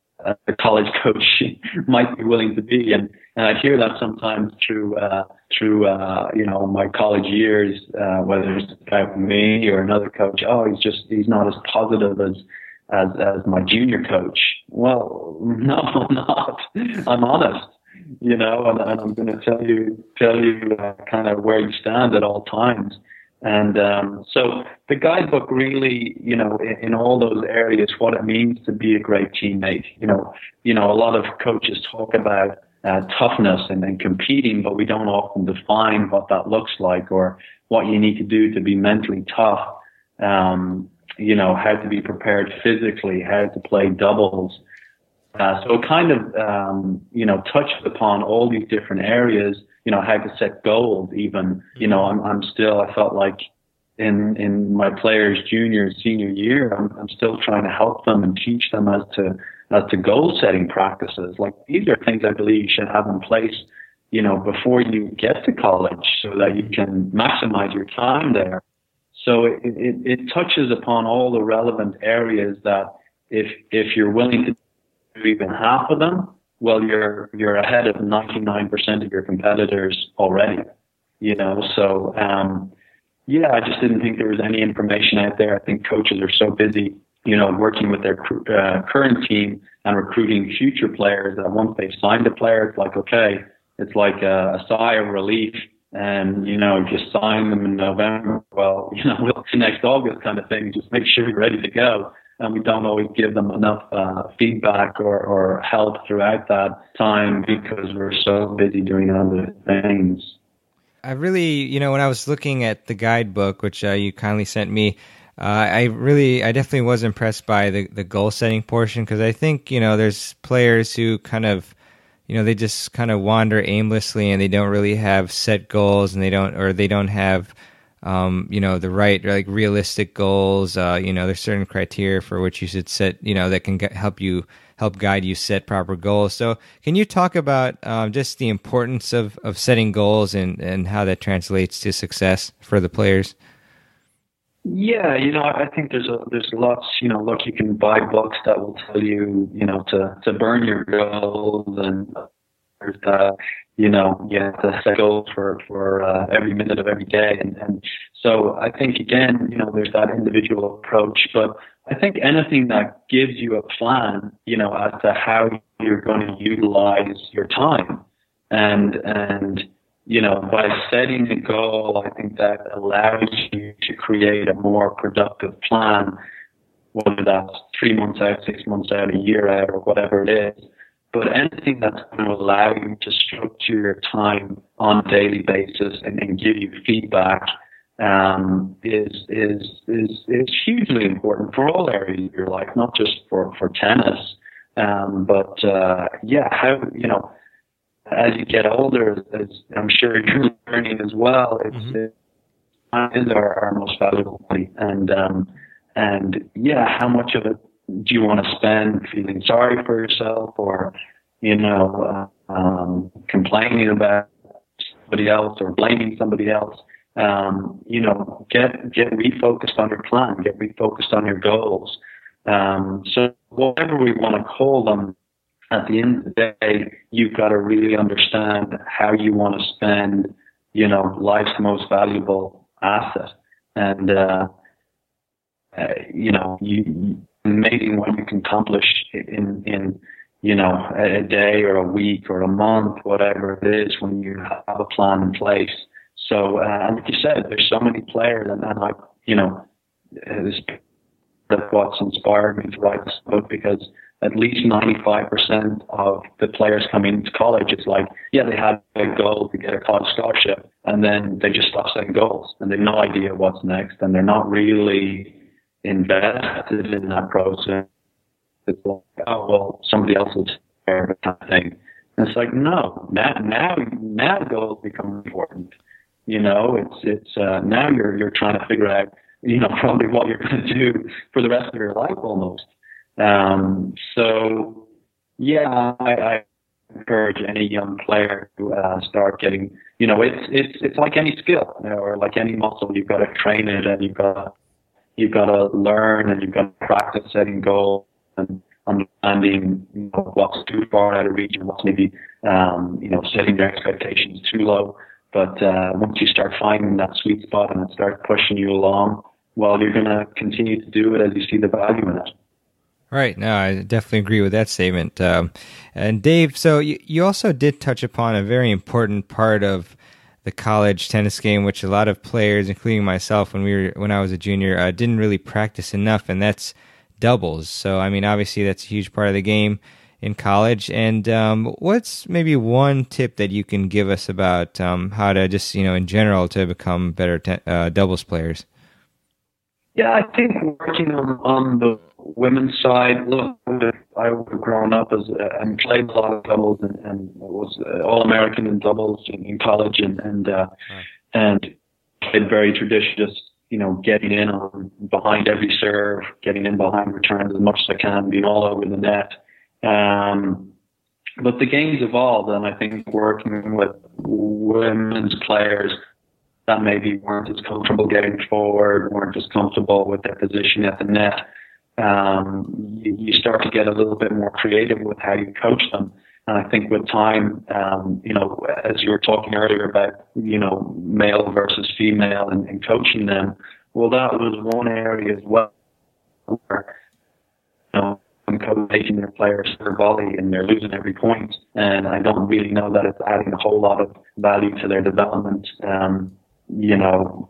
a college coach might be willing to be. And, and I hear that sometimes through, uh, through, uh, you know, my college years, uh, whether it's about me or another coach. Oh, he's just, he's not as positive as, as, as my junior coach. Well, no, I'm not. I'm honest, you know, and, and I'm going to tell you, tell you uh, kind of where you stand at all times. And um, so the guidebook really, you know, in, in all those areas, what it means to be a great teammate. You know, you know, a lot of coaches talk about uh, toughness and, and competing, but we don't often define what that looks like or what you need to do to be mentally tough. Um, you know, how to be prepared physically, how to play doubles. Uh, so it kind of, um, you know, touches upon all these different areas, you know, how to set goals even. You know, I'm, I'm still, I felt like in, in my players' junior and senior year, I'm, I'm still trying to help them and teach them as to, as to goal setting practices. Like, these are things I believe you should have in place, you know, before you get to college so that you can maximize your time there. So it, it, it touches upon all the relevant areas that if if you're willing to do even half of them, well, you're you're ahead of ninety-nine percent of your competitors already. You know, so um, yeah, I just didn't think there was any information out there. I think coaches are so busy, you know, working with their uh, current team and recruiting future players that once they've signed a player, it's like, okay, it's like a, a sigh of relief. And, you know, if you sign them in November, well, you know, we'll see next August kind of thing. Just make sure you're ready to go. And we don't always give them enough uh, feedback or, or help throughout that time because we're so busy doing other things. I really, you know, when I was looking at the guidebook, which uh, you kindly sent me, uh, I really, I definitely was impressed by the, the goal setting portion, because I think, you know, there's players who kind of, you know, they just kind of wander aimlessly and they don't really have set goals, and they don't, or they don't have, um, you know, the right, like realistic goals. Uh, you know, there's certain criteria for which you should set, you know, that can get, help you, help guide you set proper goals. So can you talk about um, just the importance of, of setting goals and, and how that translates to success for the players? Yeah, you know, I think there's a, there's lots, you know, look, you can buy books that will tell you, you know, to, to burn your goals, and there's, uh, you know, you have to set goals for, for, uh, every minute of every day. And, and so I think, again, you know, there's that individual approach, but I think anything that gives you a plan, you know, as to how you're going to utilize your time, and, and, you know, by setting a goal, I think that allows you to create a more productive plan, whether that's three months out, six months out, a year out, or whatever it is. But anything that's going to allow you to structure your time on a daily basis and, and give you feedback um, is, is is is hugely important for all areas of your life, not just for for tennis. Um, but uh, yeah, how you know. as you get older, as I'm sure you're learning as well, it's, Mm-hmm. it is our, our most valuable money. And, um, and yeah, how much of it do you want to spend feeling sorry for yourself, or, you know, uh, um, complaining about somebody else or blaming somebody else? Um, you know, get, get refocused on your plan, get refocused on your goals. Um, so whatever we want to call them, at the end of the day, you've got to really understand how you want to spend, you know, life's most valuable asset. And, uh, uh you know, you, amazing what you can accomplish in, in, you know, a, a day or a week or a month, whatever it is, when you have a plan in place. So, uh, and like you said, there's so many players, and, and I, you know, that's what's inspired me to write this book, because at least ninety-five percent of the players coming into college, it's like, yeah, they had a goal to get a college scholarship, and then they just stop setting goals, and they have no idea what's next, and they're not really invested in that process. It's like, oh, well, somebody else will take care of it, kind of thing. And it's like, no, now, now, now goals become important. You know, it's, it's, uh, now you're, you're trying to figure out, you know, probably what you're going to do for the rest of your life almost. Um, so yeah, I, I encourage any young player to, uh, start getting, you know, it's, it's, it's like any skill, you know, or like any muscle. You've got to train it, and you've got, you've got to learn, and you've got to practice setting goals and understanding, you know, what's too far out of reach and what's maybe, um, you know, setting your expectations too low. But uh, once you start finding that sweet spot and it starts pushing you along, well, you're going to continue to do it as you see the value in it. Right. No, I definitely agree with that statement. Um, and Dave, so you, you also did touch upon a very important part of the college tennis game, which a lot of players, including myself, when we were when I was a junior, uh, didn't really practice enough, and that's doubles. So, I mean, obviously, that's a huge part of the game in college. And um, what's maybe one tip that you can give us about um, how to just, you know, in general, to become better te- uh, doubles players? Yeah, I think working on, on the women's side, look, I would have grown up as uh, and played a lot of doubles, and, and was uh, All-American in doubles in, in college, and and, uh, right. and played very traditional, you know, getting in on behind every serve, getting in behind returns as much as I can, being all over the net. Um, but the game's evolved, and I think working with women's players that maybe weren't as comfortable getting forward, weren't as comfortable with their position at the net, um, you, you start to get a little bit more creative with how you coach them. And I think with time, um, you know, as you were talking earlier about, you know, male versus female and, and coaching them, well, that was one area as well where, you know, I'm coaching their players for volley and they're losing every point. And I don't really know that it's adding a whole lot of value to their development, um, you know,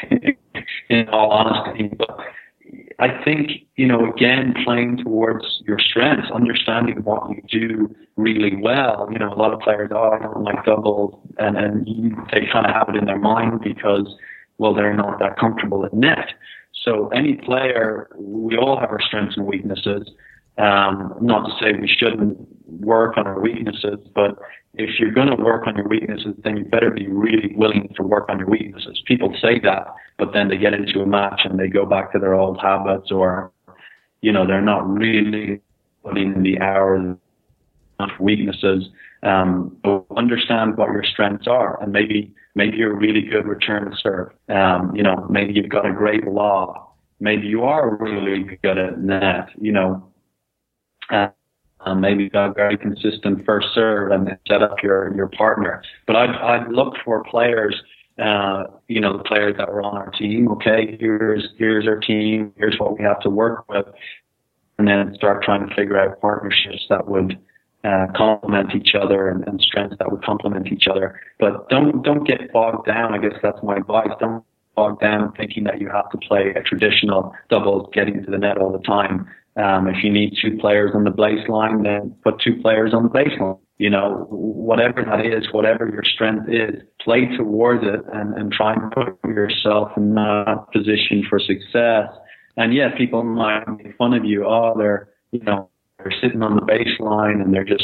in all honesty. But I think, you know, again, playing towards your strengths, understanding what you do really well. You know, a lot of players, oh, I don't like doubles, and, and you, they kind of have it in their mind because, well, they're not that comfortable at net. So any player, we all have our strengths and weaknesses. Um, not to say we shouldn't work on our weaknesses, but if you're going to work on your weaknesses, then you better be really willing to work on your weaknesses. People say that, but then they get into a match and they go back to their old habits, or, you know, they're not really putting in the hours of weaknesses. Um, but understand what your strengths are, and maybe maybe you're a really good return serve. Um, you know, maybe you've got a great lob. Maybe you are really good at net. You know. Uh, um, maybe you've got a very consistent first serve and set up your, your partner. But I'd, I'd look for players, uh, you know, the players that were on our team. Okay, here's, here's our team. Here's what we have to work with. And then start trying to figure out partnerships that would, uh, complement each other, and, and strengths that would complement each other. But don't, don't get bogged down. I guess that's my advice. Don't bog down thinking that you have to play a traditional doubles, getting to the net all the time. Um, if you need two players on the baseline, then put two players on the baseline. You know, whatever that is, whatever your strength is, play towards it, and, and try and put yourself in that position for success. And yeah, people might make fun of you. Oh, they're, you know, they're sitting on the baseline and they're just,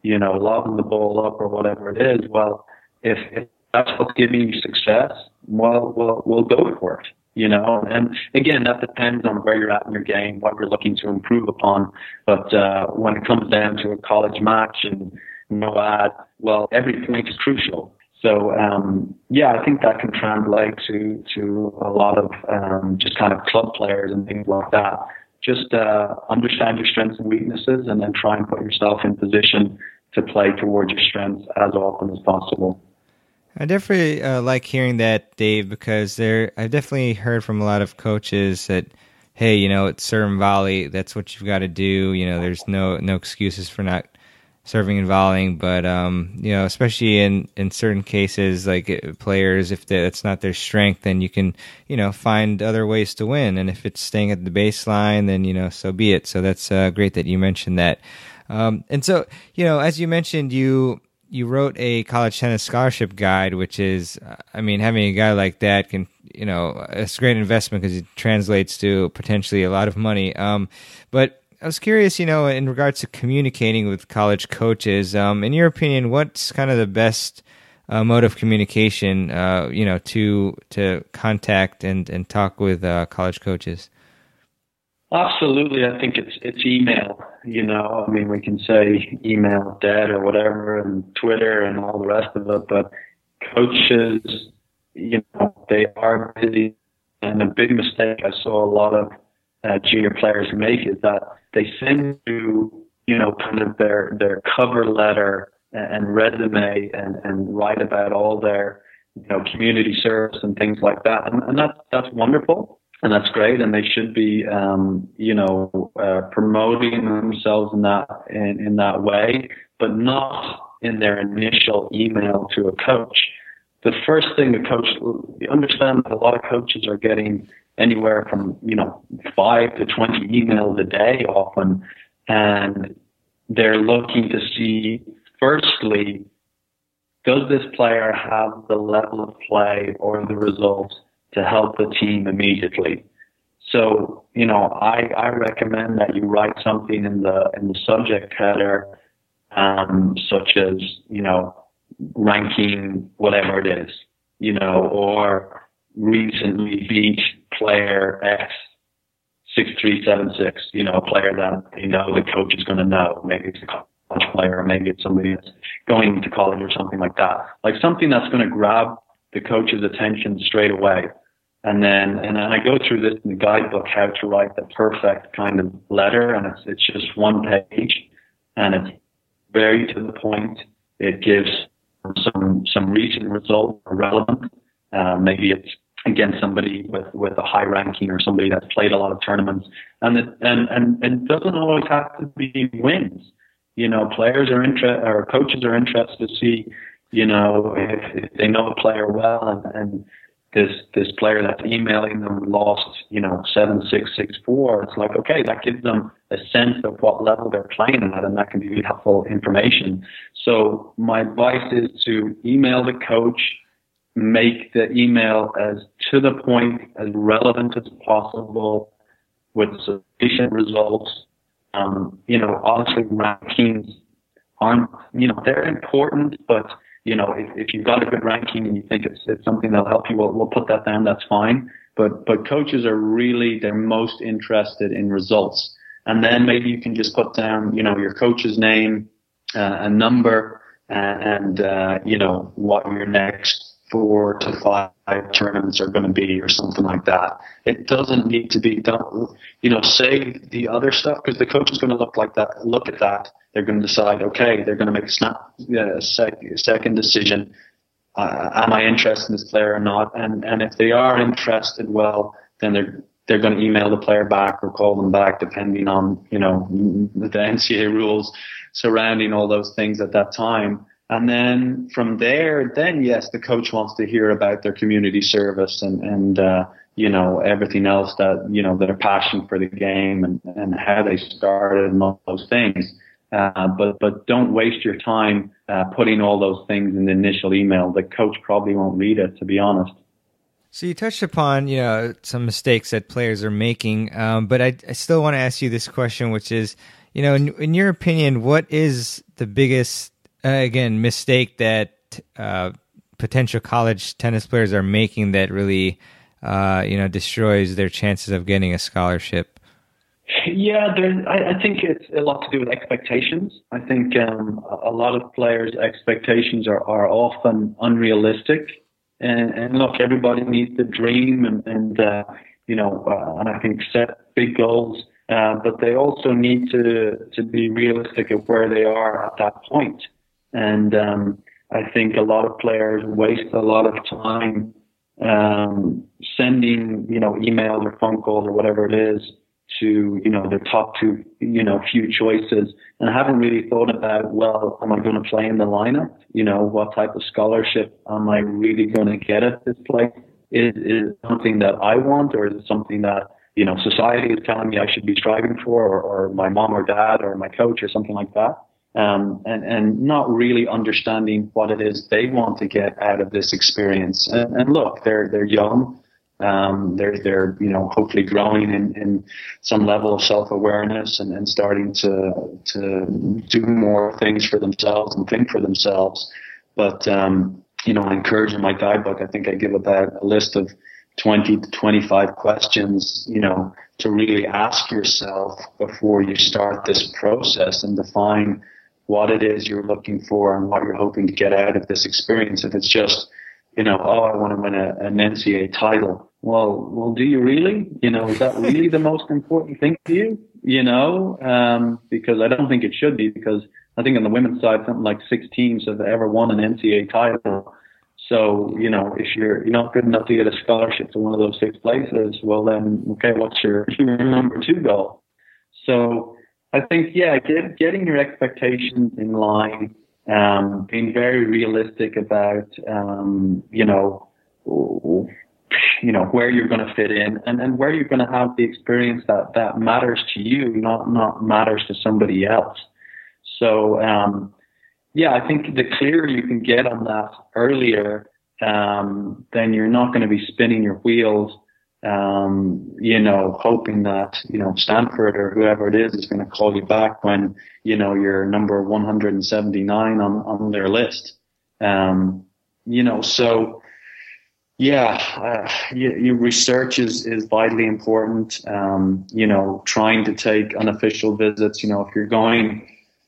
you know, lobbing the ball up or whatever it is. Well, if, if that's what's giving you success, well, we'll, we'll go for it, you know. And again, that depends on where you're at in your game, what you're looking to improve upon. But uh, when it comes down to a college match and no ad, well, every point is crucial. So, um, yeah, I think that can translate to, to a lot of um, just kind of club players and things like that. Just uh, understand your strengths and weaknesses and then try and put yourself in position to play towards your strengths as often as possible. I definitely uh, like hearing that, Dave, because there I've definitely heard from a lot of coaches that, hey, you know, it's serve and volley, that's what you've got to do. You know, there's no no excuses for not serving and volleying, but um, you know, especially in, in certain cases, like uh, players, if that's not their strength, then you can, you know, find other ways to win. And if it's staying at the baseline, then, you know, so be it. So that's uh, great that you mentioned that. Um, and so, you know, as you mentioned, you you wrote a college tennis scholarship guide, which is, I mean, having a guy like that can, you know, it's a great investment because it translates to potentially a lot of money. Um, but I was curious, you know, in regards to communicating with college coaches, um, in your opinion, what's kind of the best uh, mode of communication, uh, you know, to to contact and, and talk with uh, college coaches? Absolutely. I think it's it's email, you know. I mean, we can say email dead or whatever and Twitter and all the rest of it, but coaches, you know, they are busy. And a big mistake I saw a lot of uh, junior players make is that they send you, you know, kind of their, their cover letter and resume and, and write about all their, you know, community service and things like that. And, and that's, that's wonderful and that's great. And they should be, um, you know, uh, promoting themselves in that, in, in that way, but not in their initial email to a coach. The first thing a coach, you understand that a lot of coaches are getting anywhere from, you know, five to twenty emails a day often. And they're looking to see, firstly, does this player have the level of play or the results to help the team immediately? So, you know, I, I recommend that you write something in the, in the subject header, um, such as, you know, ranking whatever it is, you know, or recently beat player X six three seven six, you know, a player that, you know, the coach is going to know. Maybe it's a college player, or maybe it's somebody that's going to college or something like that. Like something that's going to grab the coach's attention straight away. And then, and then I go through this in the guidebook, how to write the perfect kind of letter. And it's, it's just one page and it's very to the point. It gives some, some recent results are relevant. Uh, maybe it's against somebody with, with a high ranking or somebody that's played a lot of tournaments. And it, and, and, and it doesn't always have to be wins. You know, players are interested, or coaches are interested to see, you know, if, if they know a player well and, and this, this player that's emailing them lost, you know, seven, six, six, four. It's like, okay, that gives them a sense of what level they're playing at, and that can be really helpful information. So my advice is to email the coach, make the email as to the point, as relevant as possible, with sufficient results. Um, you know, honestly, rankings aren't, you know, they're important, but, you know, if, if you've got a good ranking and you think it's, it's something that'll help you, we'll, we'll put that down, that's fine. But, but coaches are really, they're most interested in results. And then maybe you can just put down, you know, your coach's name, uh, a number, uh, and, uh, you know, what your next four to five tournaments are going to be or something like that. It doesn't need to be done, you know, say the other stuff, because the coach is going to look like that, look at that. They're going to decide, okay, they're going to make a snap, uh, sec, second decision. Uh, am I interested in this player or not? And, and if they are interested, well, then they're, they're going to email the player back or call them back, depending on, you know, the N C A A rules surrounding all those things at that time. And then from there, then yes, the coach wants to hear about their community service and, and, uh, you know, everything else that, you know, their passion for the game and, and how they started and all those things. Uh, but, but don't waste your time, uh, putting all those things in the initial email. The coach probably won't read it, to be honest. So you touched upon, you know, some mistakes that players are making. Um, but I, I still want to ask you this question, which is, you know, in, in your opinion, what is the biggest, uh, again, mistake that uh, potential college tennis players are making that really, uh, you know, destroys their chances of getting a scholarship? Yeah, there, I, I think it's a lot to do with expectations. I think um, a lot of players' expectations are, are often unrealistic. And, and look, everybody needs to dream and, and uh, you know, uh, and I think set big goals. Uh, but they also need to to be realistic of where they are at that point. And um, I think a lot of players waste a lot of time um, sending, you know, emails or phone calls or whatever it is to, you know, their top two, you know, few choices, and I haven't really thought about, well, am I going to play in the lineup? You know, what type of scholarship am I really going to get at this place? Is, is it something that I want, or is it something that, you know, society is telling me I should be striving for, or, or my mom or dad or my coach or something like that? Um, and, and not really understanding what it is they want to get out of this experience. And, and look, they're, they're young. Um, they're, they're, you know, hopefully growing in, in some level of self-awareness and, and starting to, to do more things for themselves and think for themselves. But, um, you know, I encourage in my guidebook, I think I give about a list of twenty to twenty-five questions, you know, to really ask yourself before you start this process and define what it is you're looking for and what you're hoping to get out of this experience. If it's just, you know, oh, I want to win a, an N C A A title. Well, well, do you really? You know, is that really the most important thing to you? You know, um, because I don't think it should be, because I think on the women's side, something like six teams have ever won an N C A A title. So, you know, if you're, you're not good enough to get a scholarship to one of those six places, well then, okay, what's your, your number two goal? So I think, yeah, get, getting your expectations in line, um, being very realistic about, um, you know, you know, where you're going to fit in, and, and where you're going to have the experience that, that matters to you, not, not matters to somebody else. So, um, yeah, I think the clearer you can get on that earlier, um, then you're not going to be spinning your wheels, um, you know, hoping that, you know, Stanford or whoever it is is going to call you back when, you know, you're number one hundred seventy-nine on, on their list. Um, you know, so, yeah, uh, your, your research is, is vitally important. Um, you know, trying to take unofficial visits, you know, if you're going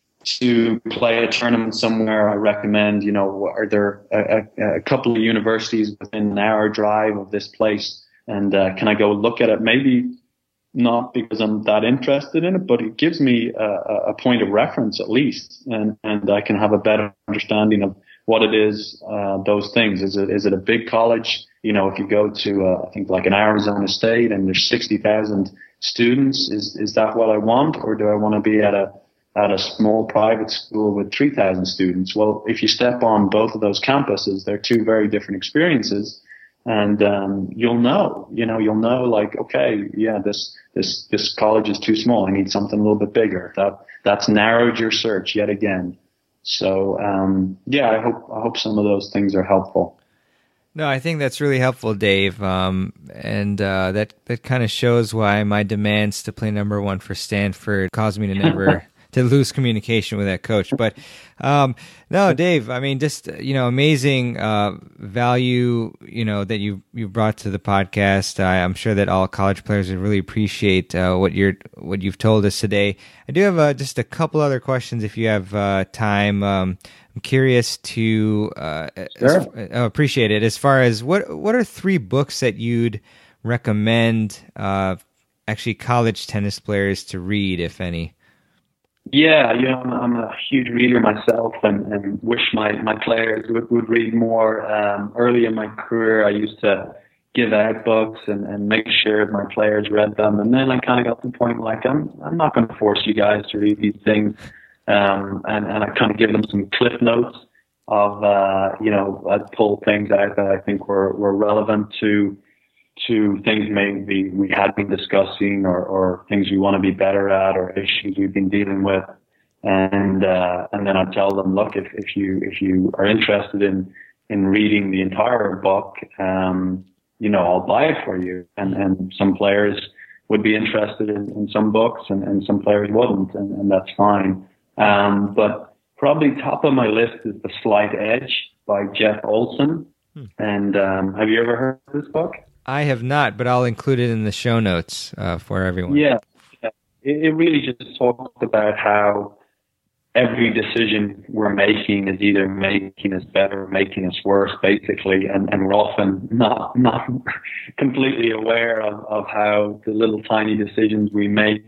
to play a tournament somewhere, I recommend, you know, are there a, a, a couple of universities within an hour drive of this place? And uh, can I go look at it? Maybe not because I'm that interested in it, but it gives me a, a point of reference at least. And, and I can have a better understanding of what it is, uh, those things. Is it, is it a big college? You know, if you go to, uh, I think like an Arizona State and there's sixty thousand students, is, is that what I want? Or do I want to be at a, at a small private school with three thousand students? Well, if you step on both of those campuses, they're two very different experiences. And, um, you'll know, you know, you'll know like, okay, yeah, this, this, this college is too small. I need something a little bit bigger. That, that's narrowed your search yet again. So, um, yeah, I hope, I hope some of those things are helpful. No, I think that's really helpful, Dave. Um, and, uh, that, that kind of shows why my demands to play number one for Stanford caused me to never, to lose communication with that coach. But, um, no, Dave, I mean, just, you know, amazing, uh, value, you know, that you, you brought to the podcast. I, I'm sure that all college players would really appreciate, uh, what you're, what you've told us today. I do have, uh, just a couple other questions if you have, uh, time. Um, I'm curious to, uh, sure. as, uh, appreciate it. As far as what, what are three books that you'd recommend, uh, actually college tennis players to read, if any? Yeah, you know, I'm, I'm a huge reader myself, and, and wish my, my players would, would read more. Um, early in my career, I used to give out books and, and make sure my players read them. And then I kind of got to the point like, I'm, I'm not going to force you guys to read these things. Um, and, and I kind of give them some cliff notes of, uh, you know, I'd pull things out that I think were, were relevant to, to things maybe we had been discussing, or, or things we want to be better at, or issues we've been dealing with. And, uh, and then I tell them, look, if, if you, if you are interested in, in reading the entire book, um, you know, I'll buy it for you. And, and some players, would be interested in, in some books, and, and some players wouldn't, and, and that's fine. Um, but probably top of my list is The Slight Edge by Jeff Olson. Hmm. And um, have you ever heard of this book? I have not, but I'll include it in the show notes uh, for everyone. Yeah, yeah. It, it really just talks about how every decision we're making is either making us better or making us worse, basically, and, and we're often not not completely aware of, of how the little tiny decisions we make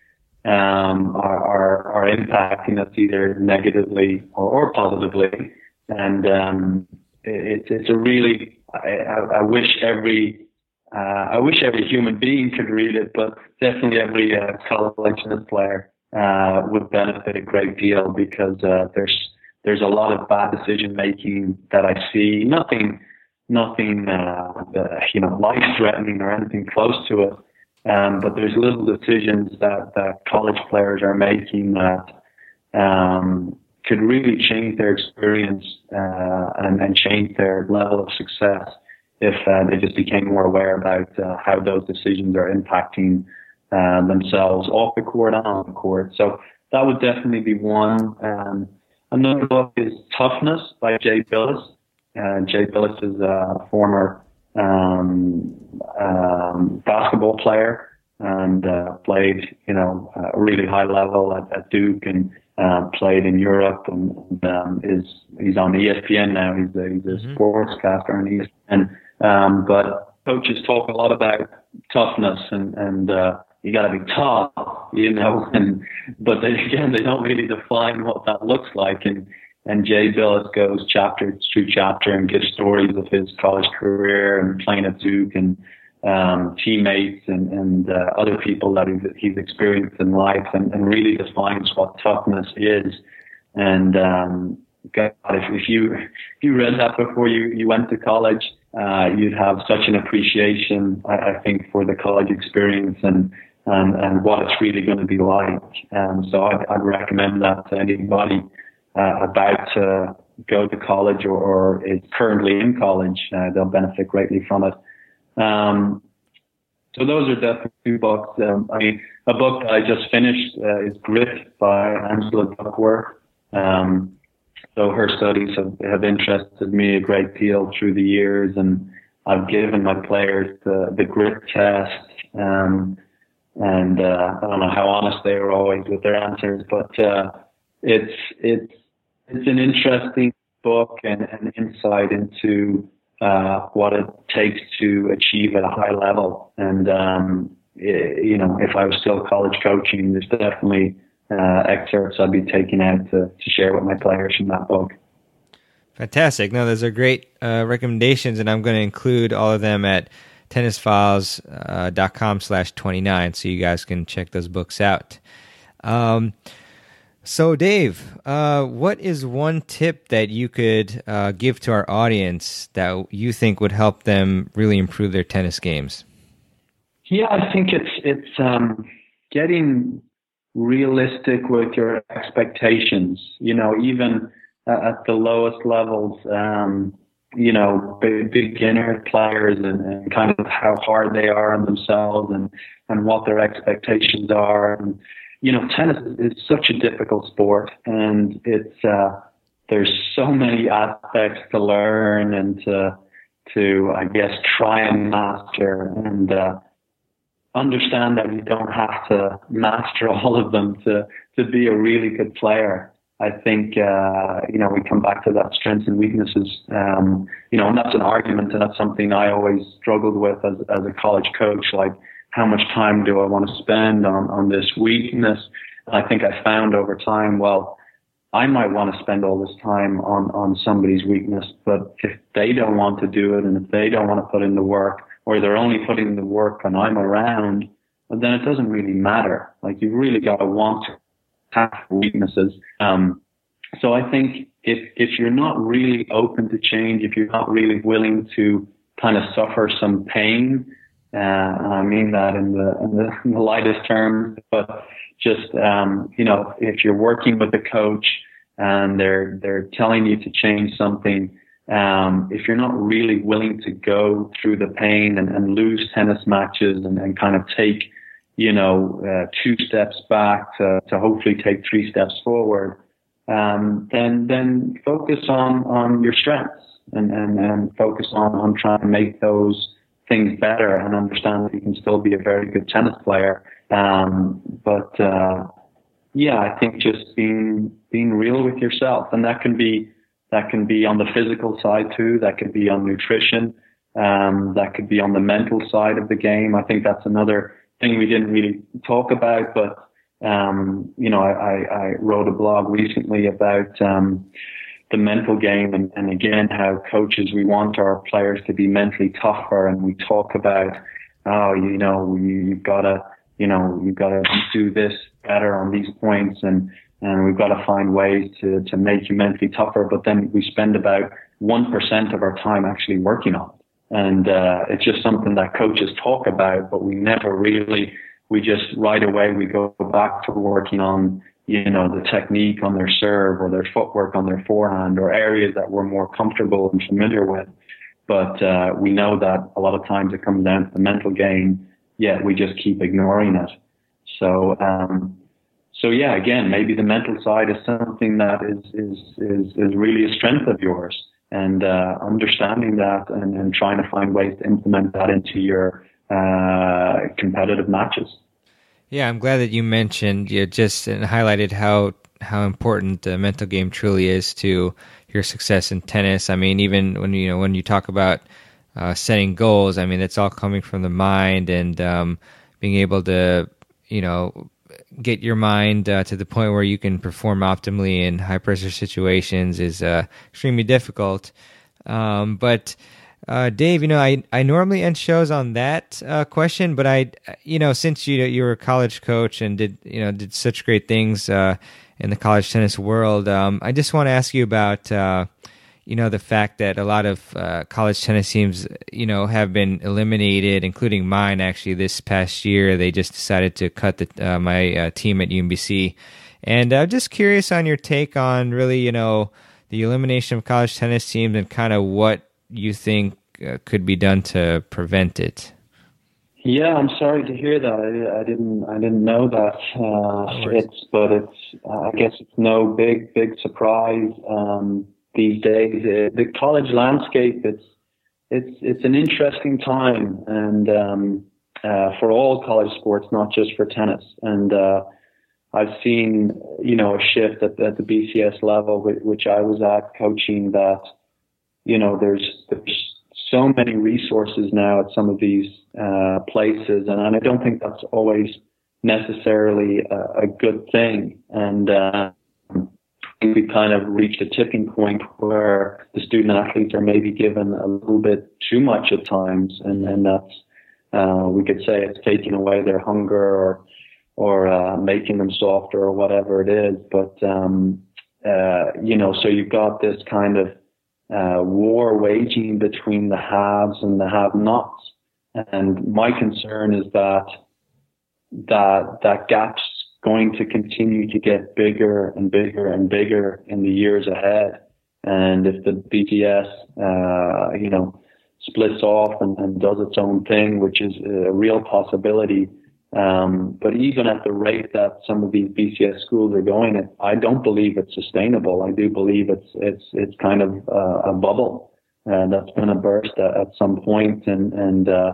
um, are, are are impacting us either negatively or, or positively. And um, it, it's a really I, I, I wish every uh, I wish every human being could read it, but definitely every uh, college tennis player Uh, would benefit a great deal, because uh, there's there's a lot of bad decision making that I see. Nothing, nothing, uh, uh, you know, life threatening or anything close to it. Um, but there's little decisions that, that college players are making that um, could really change their experience uh, and, and change their level of success if uh, they just became more aware about uh, how those decisions are impacting Uh, themselves off the court and on the court. So that would definitely be one. Um, another book is Toughness by Jay Billis. Uh, Jay Billis is a former um, um, basketball player and uh, played, you know, a really high level at, at Duke, and uh, played in Europe, and, and um, is he's on E S P N now. He's a, he's a mm-hmm. sportscaster on E S P N. Um, but coaches talk a lot about toughness and and uh, you got to be tough, you know, and, but then again, they don't really define what that looks like. And, and Jay Billis goes chapter through chapter and gives stories of his college career and playing at Duke, and um, teammates and, and uh, other people that he's, he's experienced in life, and, and really defines what toughness is. And, um, God, if, if you, if you read that before you, you went to college, uh, you'd have such an appreciation, I, I think, for the college experience and, and, and what it's really going to be like. Um, so I'd, I'd recommend that to anybody uh, about to go to college or, or is currently in college. Uh, they'll benefit greatly from it. Um, so those are definitely two books. Um, I mean, a book that I just finished uh, is Grit by Angela Duckworth. Um, so her studies have, have interested me a great deal through the years, and I've given my players the, the grit test. Um, And uh, I don't know how honest they are always with their answers, but uh, it's it's it's an interesting book and an insight into uh, what it takes to achieve at a high level. And um, it, you know, if I was still college coaching, there's definitely uh, excerpts I'd be taking out to, to share with my players from that book. Fantastic! No, those are great uh, recommendations, and I'm going to include all of them at tennisfiles dot com slash twenty-nine, so you guys can check those books out. Um, so Dave, uh, what is one tip that you could uh, give to our audience that you think would help them really improve their tennis games? Yeah, I think it's it's um, getting realistic with your expectations. You know, even uh, at the lowest levels, um, you know, beginner players and, and kind of how hard they are on themselves and, and what their expectations are. And, you know, tennis is such a difficult sport, and it's, uh, there's so many aspects to learn and to, to, I guess, try and master, and, uh, understand that you don't have to master all of them to, to be a really good player. I think, uh, you know, we come back to that strengths and weaknesses, um, you know, and that's an argument, and that's something I always struggled with as, as a college coach, like how much time do I want to spend on, on this weakness? And I think I found over time, well, I might want to spend all this time on, on somebody's weakness, but if they don't want to do it, and if they don't want to put in the work, or they're only putting in the work when I'm around, then it doesn't really matter. Like, you've really got to want to have weaknesses. Um, so I think if, if you're not really open to change, if you're not really willing to kind of suffer some pain, uh, and I mean that in the, in the, in the lightest terms, but just, um, you know, if you're working with a coach and they're, they're telling you to change something, um, if you're not really willing to go through the pain and, and lose tennis matches and, and kind of take, you know, uh, two steps back to, to hopefully take three steps forward, um, then then focus on, on your strengths and, and, and focus on, on trying to make those things better and understand that you can still be a very good tennis player. Um, but uh, yeah, I think just being being real with yourself, and that can be that can be on the physical side too. That could be on nutrition. Um, that could be on the mental side of the game. I think that's another thing we didn't really talk about, but um, you know, I, I, I wrote a blog recently about um, the mental game, and, and again, how coaches, we want our players to be mentally tougher, and we talk about, oh, you know, you, you've got to, you know, you've got to do this better on these points, and and we've got to find ways to to make you mentally tougher. But then we spend about one percent of our time actually working on it, and uh, it's just something that coaches talk about, but we never really. We just right away we go back to working on, you know, the technique on their serve or their footwork on their forehand, or areas that we're more comfortable and familiar with. But uh, we know that a lot of times it comes down to the mental game, yet we just keep ignoring it. So, um, so yeah, again, maybe the mental side is something that is is is, is really a strength of yours, and uh, understanding that and, and trying to find ways to implement that into your uh, competitive matches. Yeah, I'm glad that you mentioned, you just and highlighted how how important the mental game truly is to your success in tennis. I mean, even when you know when you talk about uh, setting goals, I mean, it's all coming from the mind, and um, being able to, you know, get your mind uh, to the point where you can perform optimally in high pressure situations is uh, extremely difficult. Um, but Uh, Dave, you know, I, I normally end shows on that uh, question, but I, you know, since you you were a college coach and did you know did such great things uh, in the college tennis world, um, I just want to ask you about uh, you know the fact that a lot of uh, college tennis teams, you know, have been eliminated, including mine. Actually, this past year, they just decided to cut the uh, my uh, team at U M B C, and I'm just curious on your take on really, you know, the elimination of college tennis teams and kind of what you think uh, could be done to prevent it. Yeah, I'm sorry to hear that. I, I didn't, I didn't know that. Uh, it's, but it's, uh, I guess it's no big, big surprise um, these days. Uh, the college landscape, it's, it's, it's an interesting time, and um, uh, for all college sports, not just for tennis. And uh, I've seen, you know, a shift at, at the B C S level, which I was at coaching, that. You know, there's there's so many resources now at some of these uh, places, and, and I don't think that's always necessarily a, a good thing. And uh, we kind of reached a tipping point where the student athletes are maybe given a little bit too much at times, and and that's uh, we could say it's taking away their hunger or or uh, making them softer or whatever it is. But um, uh, you know, so you've got this kind of Uh, war waging between the haves and the have-nots, and my concern is that that that gap's going to continue to get bigger and bigger and bigger in the years ahead. And if the B C S, uh, you know, splits off and, and does its own thing, which is a real possibility. Um, but even at the rate that some of these B C S schools are going at, I don't believe it's sustainable. I do believe it's it's it's kind of uh, a bubble uh, that's going to burst at, at some point, and and uh,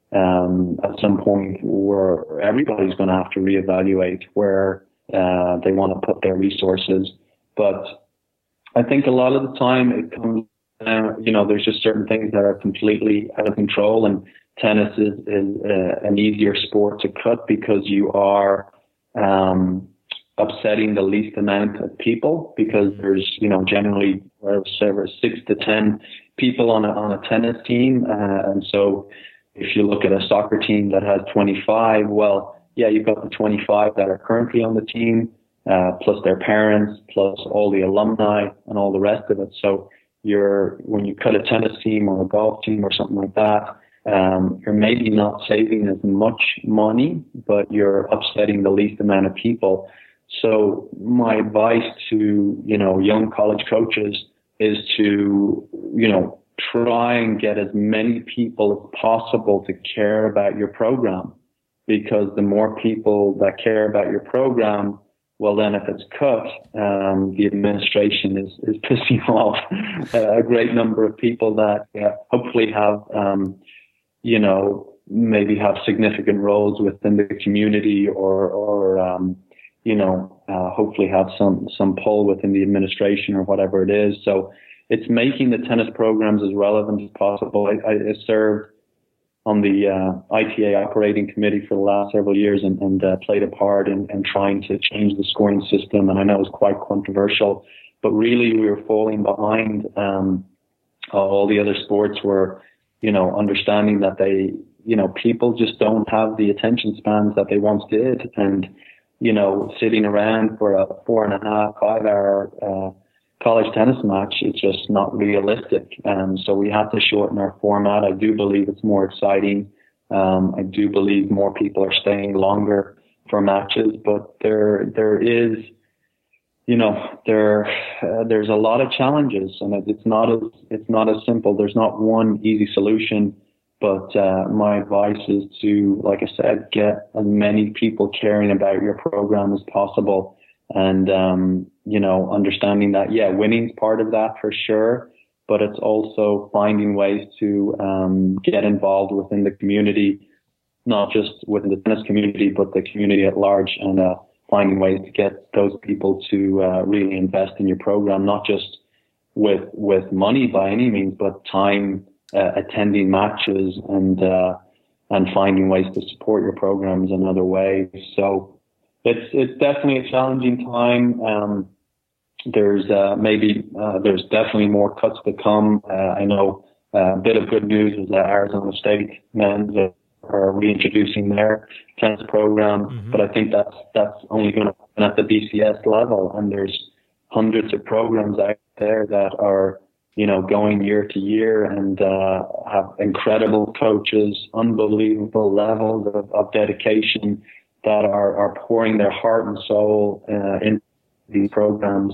um, at some point where everybody's going to have to reevaluate where uh, they want to put their resources. But I think a lot of the time it comes, uh, you know, there's just certain things that are completely out of control, and tennis is, is uh, an easier sport to cut because you are um, upsetting the least amount of people, because there's, you know, generally whatever, six to ten people on a, on a tennis team. Uh, and so if you look at a soccer team that has twenty-five, well, yeah, you've got the twenty-five that are currently on the team, uh, plus their parents, plus all the alumni and all the rest of it. So you're, when you cut a tennis team or a golf team or something like that, Um, you're maybe not saving as much money, but you're upsetting the least amount of people. So my advice to, you know, young college coaches is to, you know, try and get as many people as possible to care about your program, because the more people that care about your program, well, then if it's cut, um, the administration is, is pissing off a great number of people that uh, hopefully have, um, you know, maybe have significant roles within the community, or, or um, you know, uh, hopefully have some, some pull within the administration or whatever it is. So it's making the tennis programs as relevant as possible. I, I served on the uh, I T A operating committee for the last several years, and, and uh, played a part in, in trying to change the scoring system. And I know it was quite controversial, but really we were falling behind um, all the other sports were, you know, understanding that they, you know, people just don't have the attention spans that they once did. And, you know, sitting around for a four and a half, five hour uh, college tennis match, it's just not realistic. Um, so we have to shorten our format. I do believe it's more exciting. Um, I do believe more people are staying longer for matches, but there, there is, you know, there, uh, there's a lot of challenges, and it's not as, it's not as simple. There's not one easy solution, but, uh, my advice is to, like I said, get as many people caring about your program as possible. And, um, you know, understanding that, yeah, winning's part of that for sure, but it's also finding ways to, um, get involved within the community, not just within the tennis community, but the community at large, and, uh, finding ways to get those people to, uh, really invest in your program, not just with, with money by any means, but time, uh, attending matches, and, uh, and finding ways to support your programs in other ways. So, It's it's definitely a challenging time. Um, there's uh, maybe uh, there's definitely more cuts to come. Uh, I know uh, a bit of good news is that Arizona State men's are reintroducing their tennis program, mm-hmm. but I think that's that's only going to happen at the B C S level. And there's hundreds of programs out there that are, you know, going year to year, and uh, have incredible coaches, unbelievable levels of, of dedication, that are, are pouring their heart and soul uh, into these programs,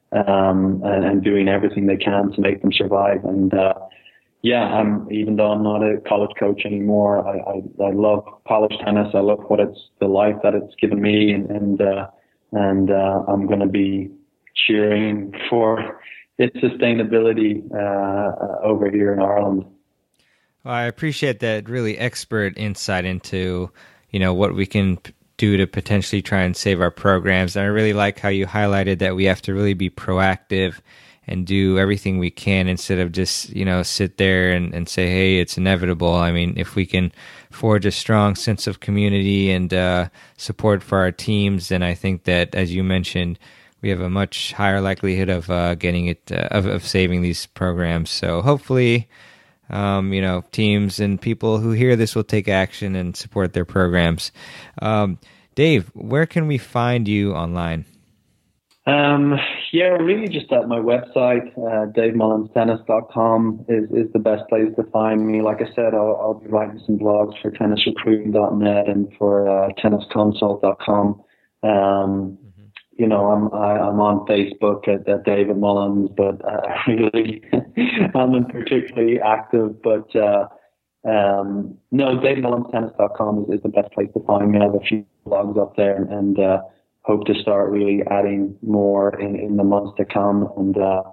um, and, and doing everything they can to make them survive. And uh, yeah, I'm, even though I'm not a college coach anymore, I, I, I love college tennis. I love what it's, the life that it's given me, and and, uh, and uh, I'm going to be cheering for its sustainability uh, over here in Ireland. Well, I appreciate that really expert insight into, you know, what we can p- do to potentially try and save our programs. And I really like how you highlighted that we have to really be proactive and do everything we can, instead of just, you know, sit there and, and say, hey, it's inevitable. I mean, if we can forge a strong sense of community and uh, support for our teams, then I think that, as you mentioned, we have a much higher likelihood of uh, getting it, uh, of, of saving these programs. So hopefully, Um, you know, teams and people who hear this will take action and support their programs. Um, Dave, where can we find you online? Um, yeah, really just at my website, uh, dave mullins tennis dot com is, is the best place to find me. Like I said, I'll, I'll be writing some blogs for tennis recruiting dot net and for uh, tennis consult dot com. Um, You know, I'm I, I'm on Facebook at, at David Mullins, but uh, really I'm not particularly active. But uh, um, no, dave mullins tennis dot com is, is the best place to find me. I have a few blogs up there, and, and uh, hope to start really adding more in, in the months to come. And uh,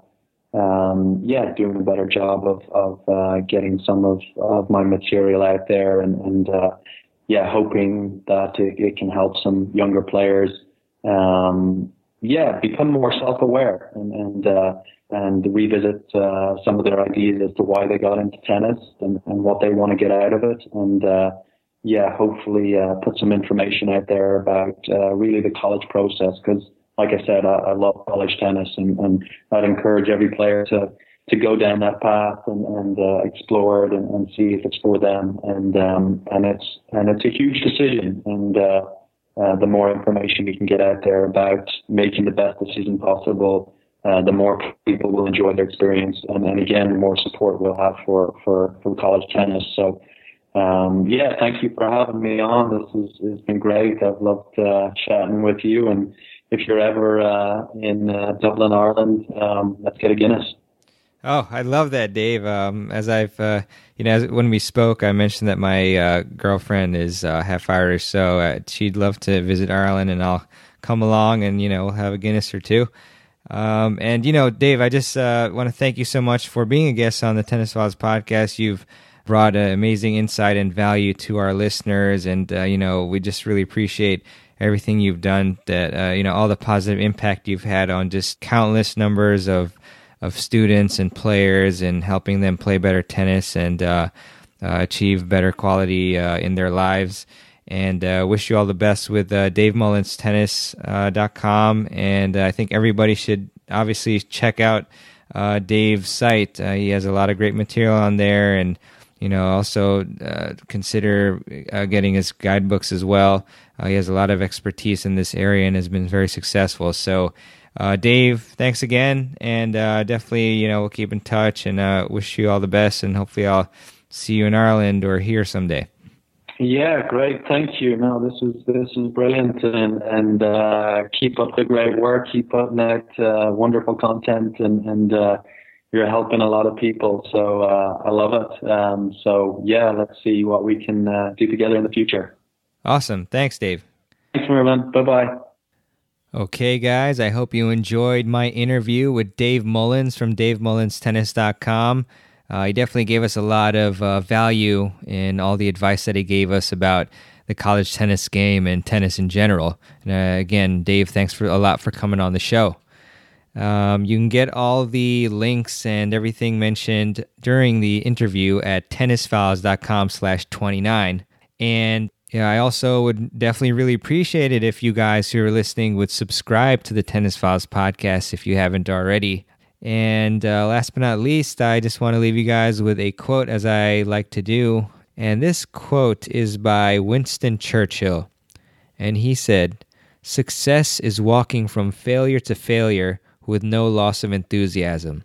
um, yeah, doing a better job of of uh, getting some of, of my material out there, and, and uh, yeah, hoping that it, it can help some younger players. Um, yeah, become more self-aware, and, and, uh, and revisit, uh, some of their ideas as to why they got into tennis, and, and what they want to get out of it. And, uh, yeah, hopefully, uh, put some information out there about, uh, really the college process. Cause like I said, I, I love college tennis, and, and I'd encourage every player to, to go down that path and, and, uh, explore it, and, and see if it's for them. And, um, and it's, and it's a huge decision. And, uh, Uh, the more information we can get out there about making the best decision possible, uh, the more people will enjoy their experience. And, and again, the more support we'll have for, for, for college tennis. So, um, yeah, thank you for having me on. This has, has been great. I've loved uh, chatting with you. And if you're ever uh, in uh, Dublin, Ireland, um, let's get a Guinness. Oh, I love that, Dave. Um, as I've, uh, you know, as, when we spoke, I mentioned that my uh, girlfriend is uh, half Irish, so uh, she'd love to visit Ireland, and I'll come along, and you know, we'll have a Guinness or two. Um, and you know, Dave, I just uh, want to thank you so much for being a guest on the Tennis Files podcast. You've brought uh, amazing insight and value to our listeners, and uh, you know, we just really appreciate everything you've done. That uh, you know, all the positive impact you've had on just countless numbers of. of students and players, and helping them play better tennis and uh, uh, achieve better quality uh, in their lives. And uh, wish you all the best with uh, Dave Mullins Tennis dot com. And uh, I think everybody should obviously check out uh, Dave's site. Uh, he has a lot of great material on there, and you know, also uh, consider uh, getting his guidebooks as well. Uh, he has a lot of expertise in this area and has been very successful. So. Uh, Dave, thanks again, and uh, definitely, you know, we'll keep in touch, and uh, wish you all the best, and hopefully I'll see you in Ireland or here someday. Yeah, great. Thank you. No, this is this is brilliant, and and uh, keep up the great work. Keep putting out uh, wonderful content, and and uh, you're helping a lot of people. So uh, I love it. Um, so yeah, let's see what we can uh, do together in the future. Awesome. Thanks, Dave. Thanks, Mervyn. Bye bye. Okay, guys, I hope you enjoyed my interview with Dave Mullins from Dave Mullins Tennis dot com. Uh, he definitely gave us a lot of uh, value in all the advice that he gave us about the college tennis game and tennis in general. And uh, again, Dave, thanks for a lot for coming on the show. Um, you can get all the links and everything mentioned during the interview at tennis files dot com slash twenty-nine. And yeah, I also would definitely really appreciate it if you guys who are listening would subscribe to the Tennis Files podcast if you haven't already. And uh, last but not least, I just want to leave you guys with a quote, as I like to do. And this quote is by Winston Churchill. And he said, "Success is walking from failure to failure with no loss of enthusiasm."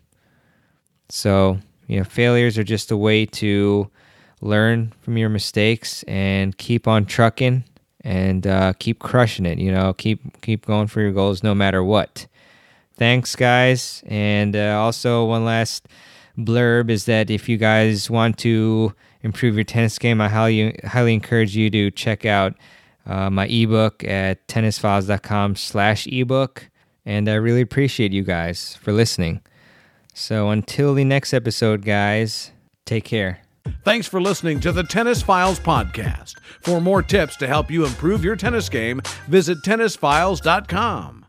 So, you know, failures are just a way to learn from your mistakes and keep on trucking and uh, keep crushing it. You know, keep keep going for your goals no matter what. Thanks, guys. And uh, also, one last blurb is that if you guys want to improve your tennis game, I highly highly encourage you to check out uh, my ebook at tennis files dot com slash ebook. And I really appreciate you guys for listening. So until the next episode, guys, take care. Thanks for listening to the Tennis Files podcast. For more tips to help you improve your tennis game, visit tennis files dot com.